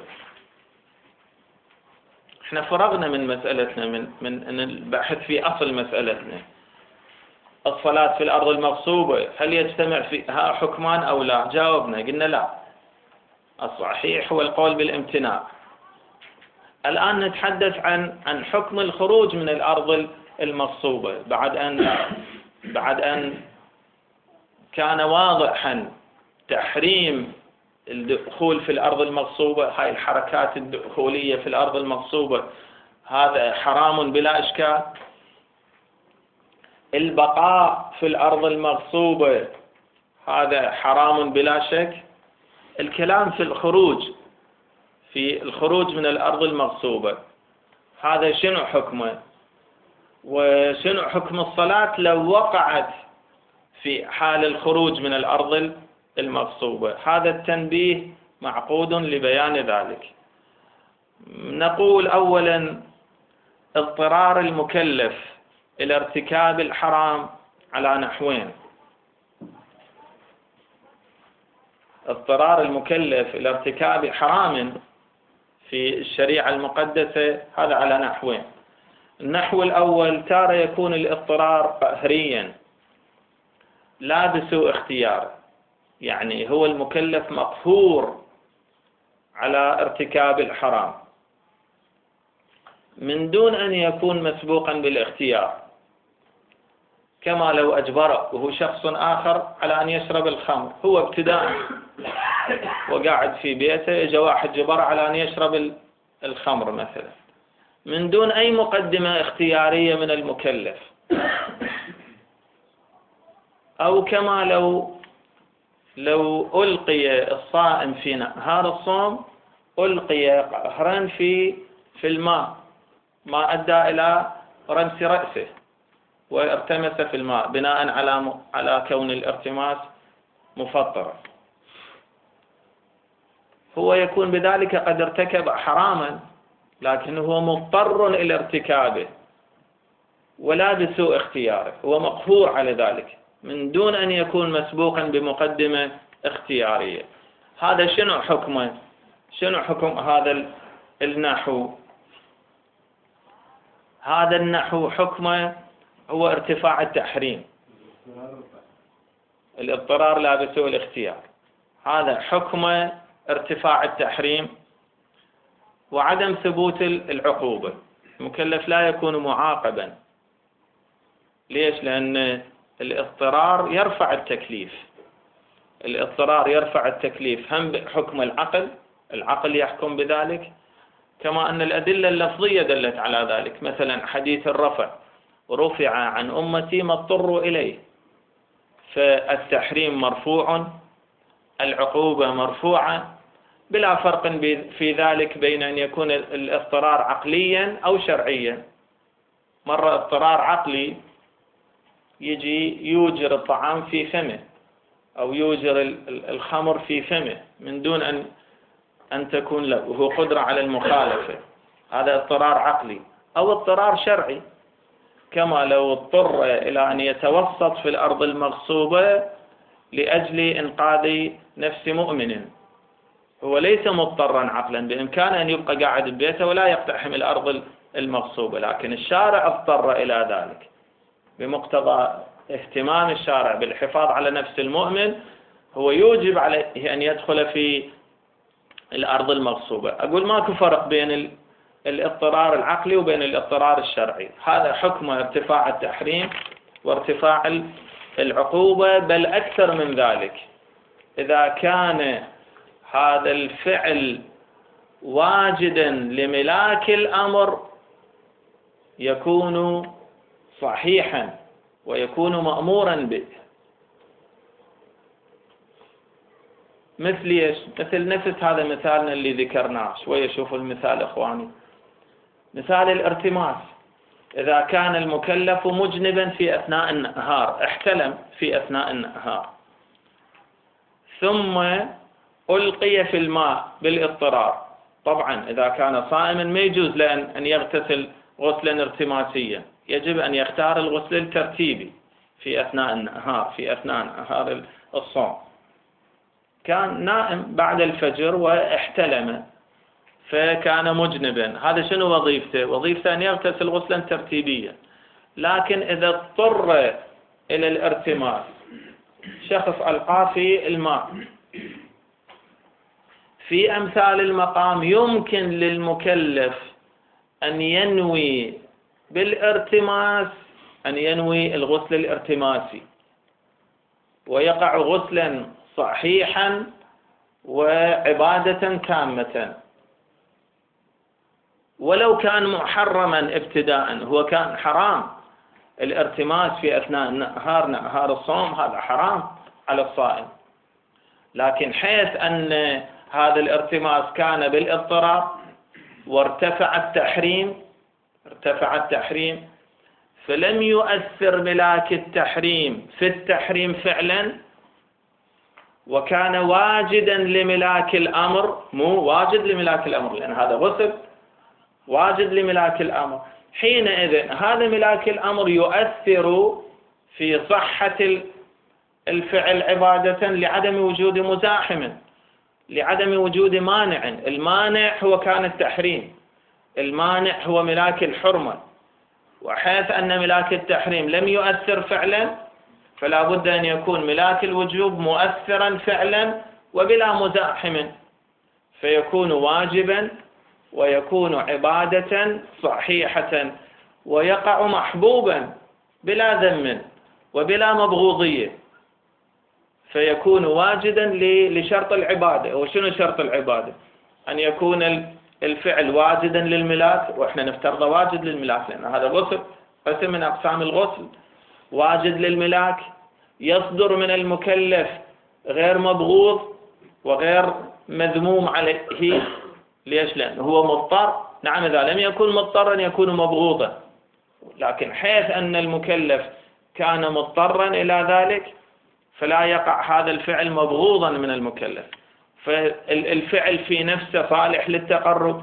احنا فرغنا من مسألتنا من من البحث في أصل مسألتنا، الصلاة في الأرض المغصوبة هل يجتمع فيها حكمان أو لا؟ جاوبنا قلنا لا، الصحيح هو القول بالامتناع. الآن نتحدث عن عن حكم الخروج من الأرض المغصوبة بعد أن بعد أن كان واضحا تحريم الدخول في الأرض المغصوبة. هاي الحركات الدخولية في الأرض المغصوبة هذا حرام بلا إشكال. البقاء في الأرض المغصوبة هذا حرام بلا شك. الكلام في الخروج في الخروج من الأرض المغصوبة هذا شنو حكمه، وشنو حكم الصلاة لو وقعت في حال الخروج من الأرض المغصوبة. هذا التنبيه معقود لبيان ذلك. نقول أولا اضطرار المكلف إلى ارتكاب الحرام على نحوين. اضطرار المكلف إلى ارتكاب حرام في الشريعة المقدسة هذا على نحوين. النحو الأول تارة يكون الاضطرار قهريا لا بسوء اختيار، يعني هو المكلف مقهور على ارتكاب الحرام من دون أن يكون مسبوقا بالاختيار، كما لو أجبره شخص آخر على أن يشرب الخمر، هو ابتداء وقاعد في بيته إجا واحد جبر على أن يشرب الخمر مثلا من دون أي مقدمة اختيارية من المكلف. أو كما لو لو ألقي الصائم في نهار الصوم، ألقي قهرا في في الماء، ما أدى إلى رمس رأسه وارتمس في الماء بناء على على كون الارتماس مفطرا، هو يكون بذلك قد ارتكب حراما، لكن هو مضطر إلى ارتكابه ولا بسوء اختياره، هو مقهور على ذلك من دون أن يكون مسبوقا بمقدمة اختيارية. هذا شنو حكمه؟ شنو حكم هذا النحو؟ هذا النحو حكمه هو ارتفاع التحريم، الاضطرار لا بسوء الاختيار، هذا حكمه ارتفاع التحريم وعدم ثبوت العقوبة. المكلف لا يكون معاقبا. ليش؟ لأن الاضطرار يرفع التكليف، الاضطرار يرفع التكليف هم بحكم العقل، العقل يحكم بذلك، كما أن الأدلة اللفظية دلت على ذلك. مثلا حديث الرفع، رفع عن أمتي ما اضطروا إليه، فالتحريم مرفوع، العقوبة مرفوعة، بلا فرق في ذلك بين أن يكون الاضطرار عقليا أو شرعيا. مرة اضطرار عقلي يجي يوجر الطعام في فمه أو يوجر الخمر في فمه من دون أن أن تكون له وهو قدرة على المخالفة، هذا اضطرار عقلي. أو اضطرار شرعي، كما لو اضطر إلى أن يتوسط في الأرض المغصوبة لأجل إنقاذ نفس مؤمن، هو ليس مضطرا عقلا، بإمكانه أن يبقى قاعد ببيته ولا يقتحم الأرض المغصوبة، لكن الشارع اضطر إلى ذلك بمقتضى اهتمام الشارع بالحفاظ على نفس المؤمن، هو يوجب عليه أن يدخل في الأرض المغصوبة. أقول ماكو فرق بين الاضطرار العقلي وبين الاضطرار الشرعي، هذا حكم ارتفاع التحريم وارتفاع العقوبة، بل أكثر من ذلك. إذا كان هذا الفعل واجدا لملاك الأمر يكون صحيحا ويكون مأمورا به. مثل ايش؟ مثل نفس هذا مثالنا اللي ذكرناه شوية. شوفوا المثال اخواني، مثال الارتماس. إذا كان المكلف مجنبا في أثناء النهار، احتلم في أثناء النهار ثم ألقي في الماء بالاضطرار، طبعا إذا كان صائما ما يجوز له أن يغتسل غسلا ارتماسيا، يجب أن يختار الغسل الترتيبي في أثناء النهار، في أثناء نهار الصوم. كان نائم بعد الفجر واحتلم فكان مجنبا، هذا شنو وظيفته؟ وظيفته أن يغتسل غسلا ترتيبيا. لكن إذا اضطر إلى الارتماس، شخص ألقى في الماء، في أمثال المقام يمكن للمكلف أن ينوي بالارتماس، أن ينوي الغسل الارتماسي ويقع غسلا صحيحا وعبادة تامة، ولو كان محرما ابتداء، هو كان حرام الارتماس في أثناء النهار، نهار الصوم، هذا حرام على الصائم. لكن حيث أن هذا الارتماس كان بالاضطرار وارتفع التحريم ارتفع التحريم فلم يؤثر ملاك التحريم في التحريم فعلا، وكان واجدا لملاك الأمر، مو واجد لملاك الأمر لأن هذا غسل، واجد لملاك الأمر، حينئذ هذا ملاك الأمر يؤثر في صحة الفعل عبادة لعدم وجود مزاحم، لعدم وجود مانع. المانع هو كان التحريم، المانع هو ملاك الحرمة، وحيث أن ملاك التحريم لم يؤثر فعلا فلا بد أن يكون ملاك الوجوب مؤثرا فعلا وبلا مزاحم، فيكون واجبا ويكون عبادة صحيحة ويقع محبوبا بلا ذم، وبلا مبغوضية، فيكون واجدا لشرط العبادة. وشنو شرط العبادة؟ أن يكون الفعل واجدا للملاك، وإحنا نفترض واجد للملاك لأن هذا غسل، قسم من أقسام الغسل، واجد للملاك، يصدر من المكلف غير مبغوض وغير مذموم عليه. ليش؟ لأنه هو مضطر. نعم، إذا لم يكن مضطرا يكون مبغوضا، لكن حيث أن المكلف كان مضطرا إلى ذلك فلا يقع هذا الفعل مبغوضا من المكلف. فالفعل في نفسه صالح للتقرب.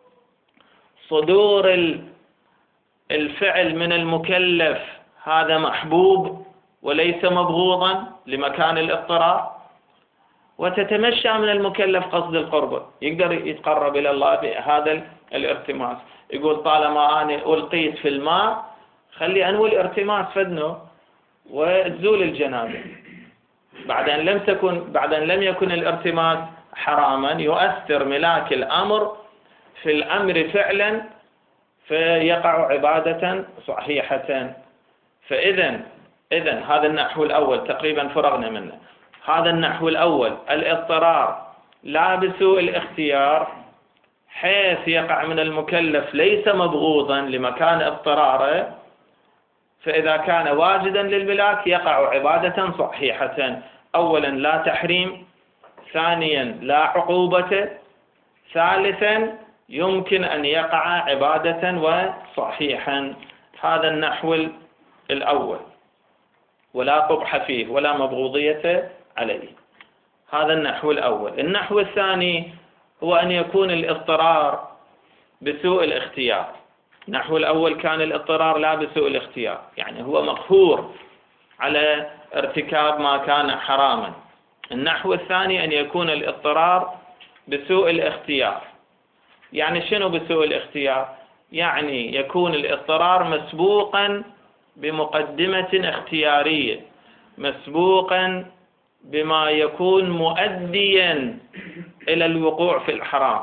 صدور الفعل من المكلف هذا محبوب وليس مبغوضا لمكان الاضطرار. وتتمشى من المكلف قصد القرب، يقدر يتقرب إلى الله بهذا الارتماس. يقول طالما أنا ألقيت في الماء خلي أنوي الارتماس فدنه وتزول الجنابة. بعد أن لم تكن بعد أن لم يكن الارتماس حراما، يؤثر ملاك الأمر في الأمر فعلا فيقع عبادة صحيحة. فإذا إذا هذا النحو الأول تقريبا فرغنا منه. هذا النحو الأول، الاضطرار لا بسوء الاختيار، حيث يقع من المكلف ليس مبغوضا لمكان اضطراره، فإذا كان واجدا للملاك يقع عبادة صحيحة. أولا لا تحريم، ثانيا لا عقوبة، ثالثا يمكن أن يقع عبادة وصحيحا. هذا النحو الأول، ولا قبح فيه ولا مبغوضية عليه. هذا النحو الأول. النحو الثاني هو أن يكون الاضطرار بسوء الاختيار. النحو الأول كان الاضطرار لا بسوء الاختيار، يعني هو مقهور على ارتكاب ما كان حراما. النحو الثاني أن يكون الاضطرار بسوء الاختيار. يعني شنو بسوء الاختيار؟ يعني يكون الاضطرار مسبوقا بمقدمة اختيارية، مسبوقا بما يكون مؤديا إلى الوقوع في الحرام.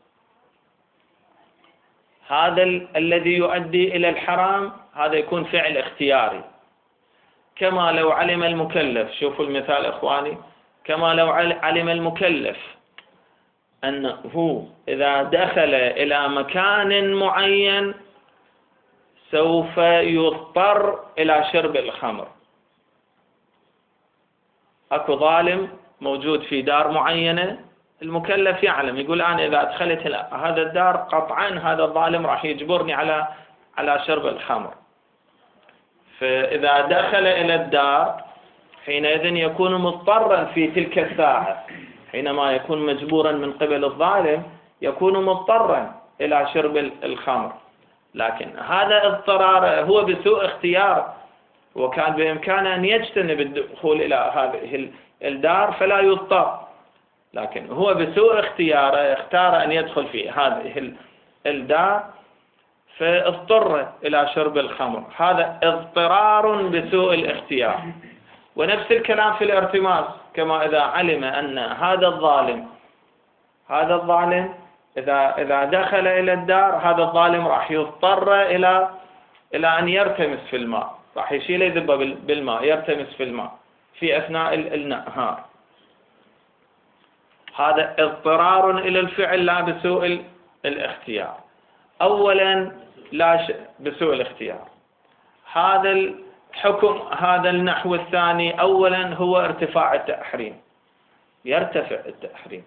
هذا الذي يؤدي إلى الحرام هذا يكون فعل اختياري، كما لو علم المكلف، شوفوا المثال إخواني، كما لو علم المكلف أنه إذا دخل إلى مكان معين سوف يضطر إلى شرب الخمر. أكو ظالم موجود في دار معينة، المكلف يعلم، يقول أنا إذا أدخلت هذا الدار قطعا هذا الظالم راح يجبرني على على شرب الخمر. فإذا دخل إلى الدار حينئذ يكون مضطرا في تلك الساعة، حينما يكون مجبورا من قبل الظالم يكون مضطرا إلى شرب الخمر. لكن هذا اضطرار هو بسوء اختيار، وكان بإمكانه أن يجتنب الدخول إلى هذه الدار فلا يضطر، لكن هو بسوء اختياره اختار أن يدخل في هذه الدار فاضطر إلى شرب الخمر. هذا اضطرار بسوء الاختيار. ونفس الكلام في الارتماس، كما إذا علم أن هذا الظالم هذا الظالم إذا إذا دخل إلى الدار هذا الظالم راح يضطر إلى إلى أن يرتمس في الماء، راح يشيل يذبه بالماء، يرتمس في الماء في أثناء النهار. هذا اضطرار إلى الفعل لا بسوء الاختيار. أولا لا بسوء الاختيار. هذا الحكم، هذا النحو الثاني، أولا هو ارتفاع التحريم، يرتفع التحريم،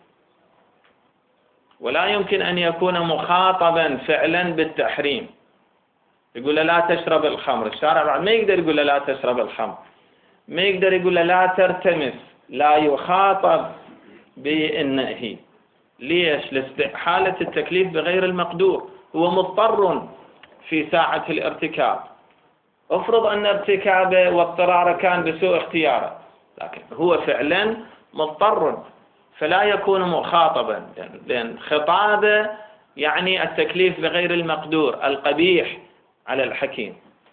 ولا يمكن أن يكون مخاطبا فعلا بالتحريم. يقول له لا تشرب الخمر، الشارع بعد ما يقدر يقول له لا تشرب الخمر، ما يقدر يقول له لا ترتمس، لا يخاطب بالنهي. ليش؟ لاستحالة التكليف بغير المقدور، هو مضطر في ساعة الارتكاب. افرض أن ارتكابه واضطراره كان بسوء اختياره، لكن هو فعلا مضطر فلا يكون مخاطبا، لأن خطابه يعني التكليف بغير المقدور القبيح على الحكيم.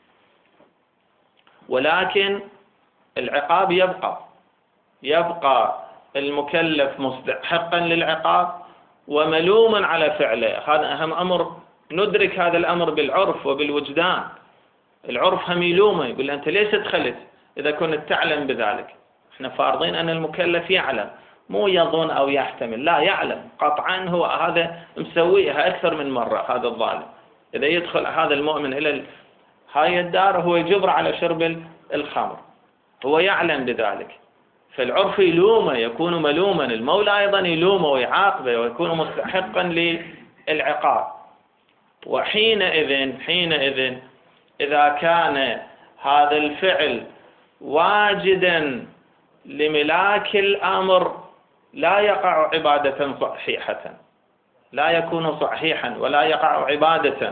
ولكن العقاب يبقى يبقى المكلف مستحقا للعقاب وملوما على فعله. هذا أهم أمر، ندرك هذا الأمر بالعرف وبالوجدان. العرف هم يلومه، يقول أنت ليش دخلت؟ إذا كنت تعلم بذلك. احنا فارضين أن المكلف يعلم، مو يظن أو يحتمل، لا يعلم قطعا، هو هذا مسويها أكثر من مرة. هذا الظالم إذا يدخل هذا المؤمن إلى هاي الدار هو يجبر على شرب الخمر، هو يعلم بذلك، فالعرف يلومه، يكون ملوما، المولى أيضا يلومه ويعاقبه ويكون مستحقا للعقاب. وحينئذ حينئذ إذا كان هذا الفعل واجدا لملاك الأمر لا يقع عبادة صحيحة، لا يكون صحيحا ولا يقع عبادة.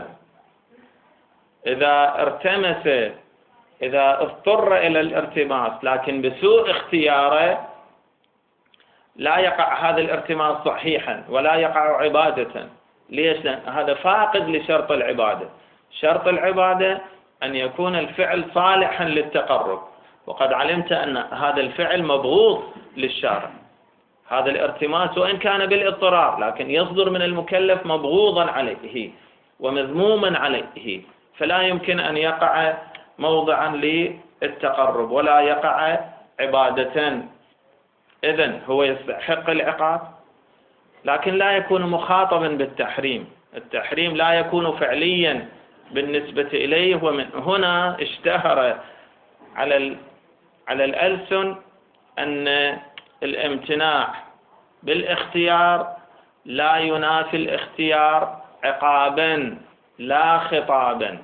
إذا ارتمس، إذا اضطر إلى الارتماس لكن بسوء اختياره لا يقع هذا الارتماس صحيحا ولا يقع عبادة. ليش؟ لأن هذا فاقد لشرط العبادة. شرط العبادة أن يكون الفعل صالحا للتقرب، وقد علمت أن هذا الفعل مبغوض للشارع. هذا الارتماس وإن كان بالاضطرار لكن يصدر من المكلف مبغوضا عليه ومذموما عليه، فلا يمكن أن يقع موضعا للتقرب ولا يقع عبادة. إذن هو يستحق العقاب لكن لا يكون مخاطبا بالتحريم. التحريم لا يكون فعليا بالنسبة إليه. ومن هنا اشتهر على على الألسن أن الامتناع بالاختيار لا ينافي الاختيار عقابا لا خطابا.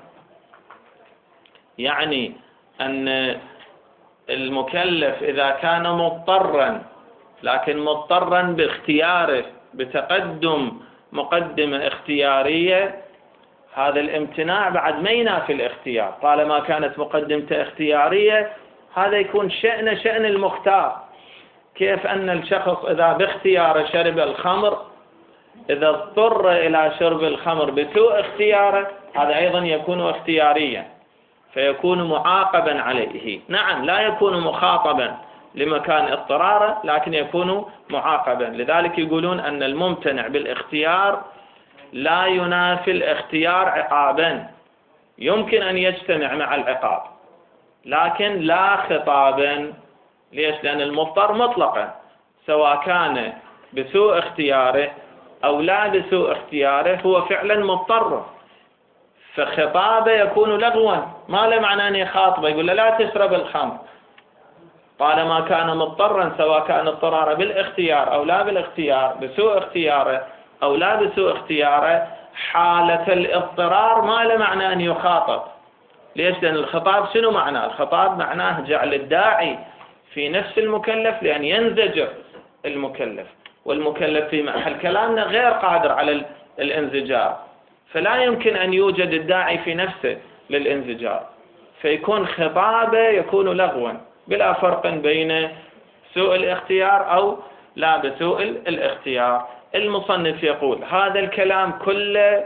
يعني أن المكلف إذا كان مضطرا لكن مضطرا باختياره بتقدم مقدمة اختيارية، هذا الامتناع بعد ما ينافي الاختيار طالما كانت مقدمته اختيارية. هذا يكون شأن شأن المختار. كيف أن الشخص إذا باختياره شرب الخمر، إذا اضطر إلى شرب الخمر بسوء اختياره هذا أيضا يكون اختياريا فيكون معاقبا عليه. نعم لا يكون مخاطبا لمكان اضطراره لكن يكون معاقبا. لذلك يقولون أن الممتنع بالاختيار لا ينافي الاختيار عقابا، يمكن أن يجتمع مع العقاب لكن لا خطابا. ليش؟ لأن المضطر مطلقا سواء كان بسوء اختياره أو لا بسوء اختياره هو فعلا مضطر، فخطابه يكون لغوا، ما له معنى أن يخاطبه يقول له لا تشرب الخمر طالما كان مضطرا سواء كان اضطراره بالاختيار أو لا بالاختيار، بسوء اختياره أو لا بسوء اختياره. حالة الاضطرار ما له معنى أن يخاطب. ليش؟ لأن الخطاب شنو معناه؟ الخطاب معناه جعل الداعي في نفس المكلف لأن ينزجر المكلف، والمكلف في محل كلامنا غير قادر على الانزجار، فلا يمكن أن يوجد الداعي في نفسه للانزجار، فيكون خطابه يكون لغوا بلا فرق بين سوء الاختيار أو لا بسوء الاختيار. المصنف يقول هذا الكلام كله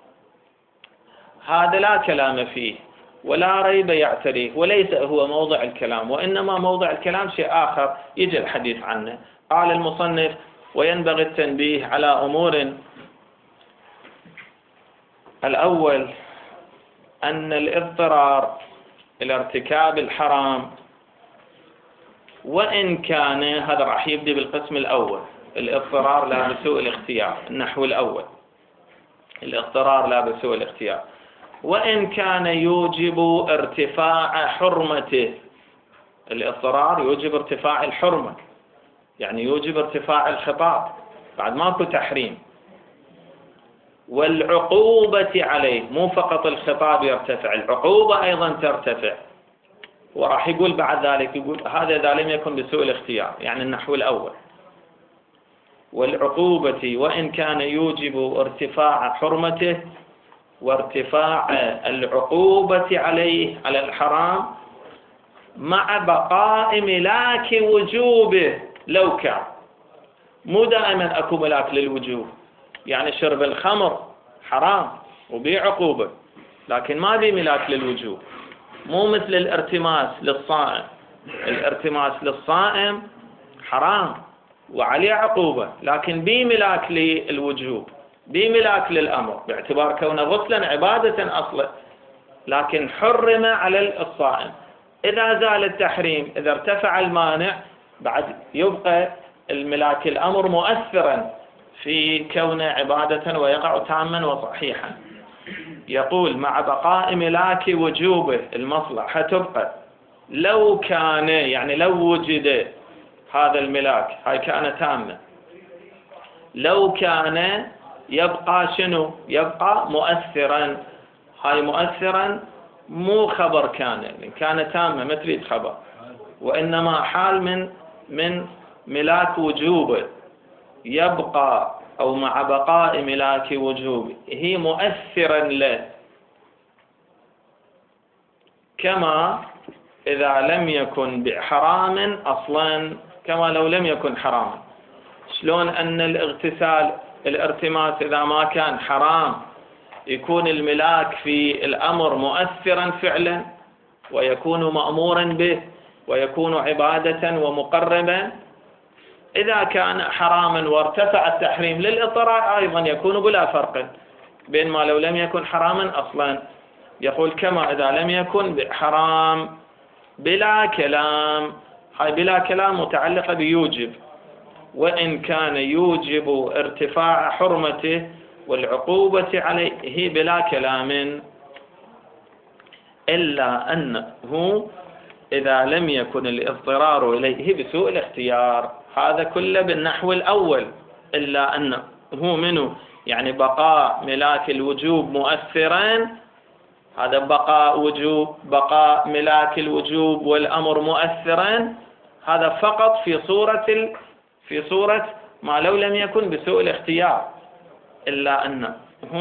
هذا لا كلام فيه ولا ريب يعتريه وليس هو موضع الكلام، وإنما موضع الكلام شيء آخر يجي الحديث عنه. قال المصنف وينبغي التنبيه على أمور. الأول أن الاضطرار إلى ارتكاب الحرام وإن كان، هذا راح يبدأ بالقسم الأول، الاضطرار لا بسوء الاختيار، النحو الأول الاضطرار لا بسوء الاختيار، وإن كان يوجب ارتفاع حرمته. الاضطرار يوجب ارتفاع الحرمة، يعني يوجب ارتفاع الخطاب بعد ماكو تحريم، والعقوبة عليه، مو فقط الخطاب يرتفع، العقوبة أيضا ترتفع. وراح يقول بعد ذلك يقول هذا إذا لم يكن بسوء الاختيار، يعني النحو الأول. والعقوبة وإن كان يوجب ارتفاع حرمته وارتفاع العقوبة عليه على الحرام مع بقاء ملاك وجوبه لو كان. مو دائما أكو ملاك للوجوب، يعني شرب الخمر حرام وبيه عقوبة لكن ما بيه ملاك للوجوب، مو مثل الارتماس للصائم. الارتماس للصائم حرام وعليه عقوبة لكن بيه ملاك للوجوب، بيه ملاك للأمر باعتبار كونه غسلا عبادة أصلا، لكن حرم على الصائم. إذا زال التحريم، إذا ارتفع المانع، بعد يبقى الملاك الأمر مؤثرا في كونه عبادة ويقع تاما وصحيحا. يقول مع بقاء ملاك وجوبه المصلحة تبقى لو كان، يعني لو وجد هذا الملاك، هاي كان تامة، لو كان يبقى شنو؟ يبقى مؤثرا. هاي مؤثرا مو خبر كان، يعني كان تامة ما تريد خبر، وإنما حال من من ملاك وجوبه يبقى، أو مع بقاء ملاك وجوبه هي مؤثرا له، كما إذا لم يكن بحرام أصلا، كما لو لم يكن حراما. شلون أن الاغتسال الارتماس إذا ما كان حرام يكون الملاك في الأمر مؤثرا فعلا ويكون مأمورا به ويكون عبادة ومقربا، إذا كان حراما وارتفع التحريم للإضطرار أيضا يكون بلا فرق بين ما لو لم يكن حراما أصلا. يقول كما إذا لم يكن حرام بلا كلام، هاي بلا كلام متعلقة بيوجب، وإن كان يوجب ارتفاع حرمته والعقوبة عليه بلا كلام، إلا أنه إذا لم يكن الاضطرار إليه بسوء الاختيار. هذا كله بالنحو الأول، إلا أنه منه يعني بقاء ملاك الوجوب مؤثرا، هذا بقاء وجوب، بقاء ملاك الوجوب والأمر مؤثرا، هذا فقط في صورة ال... في صورة ما لو لم يكن بسوء الاختيار، إلا أنه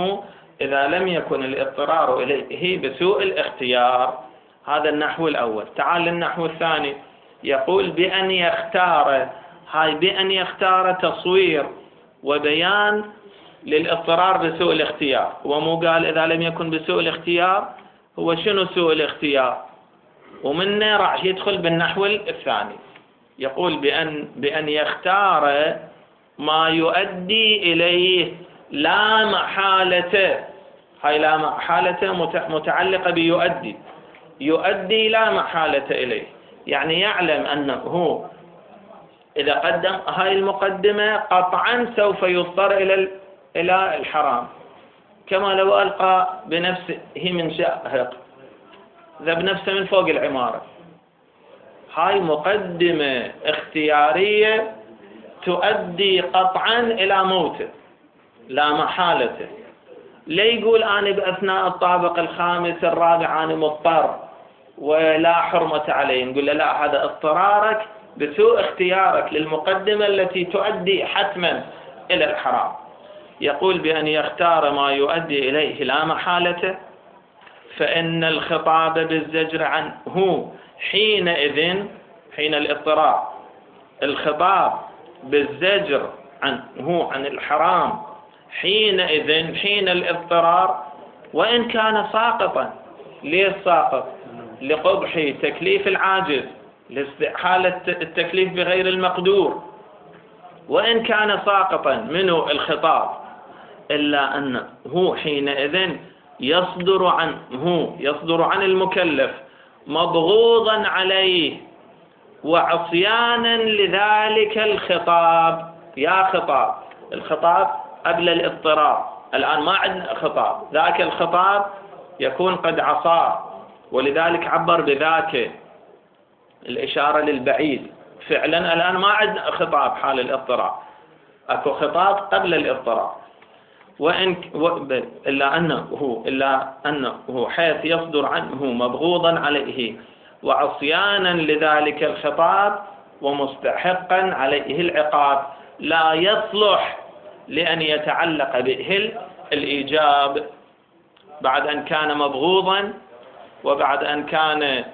إذا لم يكن الاضطرار إليه بسوء الاختيار. هذا النحو الأول. تعال للنحو الثاني، يقول بأن يختار. هاي بأن يختار تصوير وبيان للاضطرار بسوء الاختيار، ومو قال إذا لم يكن بسوء الاختيار. هو شنو سوء الاختيار؟ ومنه راح يدخل بالنحو الثاني. يقول بأن بأن يختار ما يؤدي إليه لا محالة. هاي لا محالة متعلقة بيؤدي، يؤدي لا محالة إليه، يعني يعلم أنه هو إذا قدم هاي المقدمة قطعا سوف يضطر إلى إلى الحرام، كما لو ألقى بنفسه من شاهق، ذب نفسه من فوق العمارة. هاي مقدمة اختيارية تؤدي قطعا إلى موته لا محالة. لا يقول أنا بأثناء الطابق الخامس الرابع أنا مضطر ولا حرمة عليه، نقول له لا، هذا اضطرارك بسوء اختيارك للمقدمة التي تؤدي حتما إلى الحرام. يقول بأن يختار ما يؤدي إليه لا محالة، فإن الخطاب بالزجر عنه حينئذ، حين الاضطرار، الخطاب بالزجر عنه عن الحرام حينئذ حين الاضطرار، وإن كان ساقطا. ليش ساقط؟ لقبح تكليف العاجز، لاستحالة التكليف بغير المقدور، وإن كان ساقطا منه الخطاب، إلا أنه حينئذ يصدر عنه يصدر عن المكلف مبغوضا عليه وعصيانا لذلك الخطاب. يا خطاب، الخطاب قبل الاضطرار، الآن ما عندنا خطاب، ذاك الخطاب يكون قد عصاه، ولذلك عبر بذاك الإشارة للبعيد. فعلا الآن ما عندنا خطاب حال الاضطرار، أكو خطاب قبل الاضطرار. وإن إلا أنه إلا أنه حيث يصدر عنه مبغوضا عليه وعصيانا لذلك الخطاب ومستحقا عليه العقاب، لا يصلح لأن يتعلق به الإيجاب، بعد أن كان مبغوضا وبعد أن كان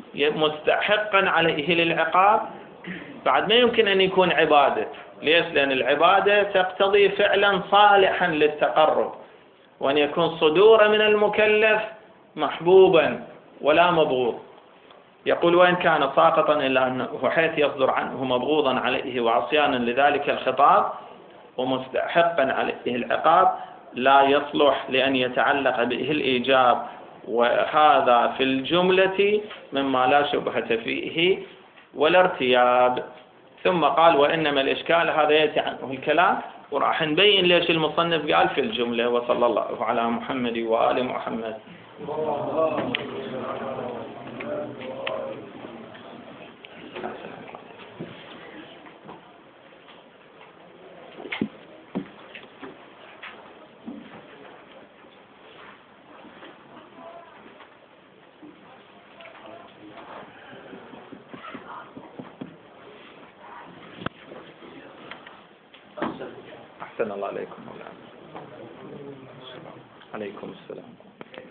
مستحقا عليه للعقاب، بعد ما يمكن أن يكون عبادة. ليش؟ لأن العبادة تقتضي فعلا صالحا للتقرب، وأن يكون صدور من المكلف محبوبا ولا مبغوض. يقول وإن كان ساقطا إلا أنه حيث يصدر عنه مبغوضا عليه وعصيانا لذلك الخطاب ومستحقا عليه العقاب، لا يصلح لأن يتعلق به الإيجاب، وهذا في الجملة مما لا شبهة فيه ولا ارتياب. ثم قال وإنما الإشكال، هذا يأتي عنه الكلام، وراح نبين ليش المصنف قال في الجملة. وصلى الله على محمد وآل محمد. أحسن الله عليكم مولانا. عليكم السلام.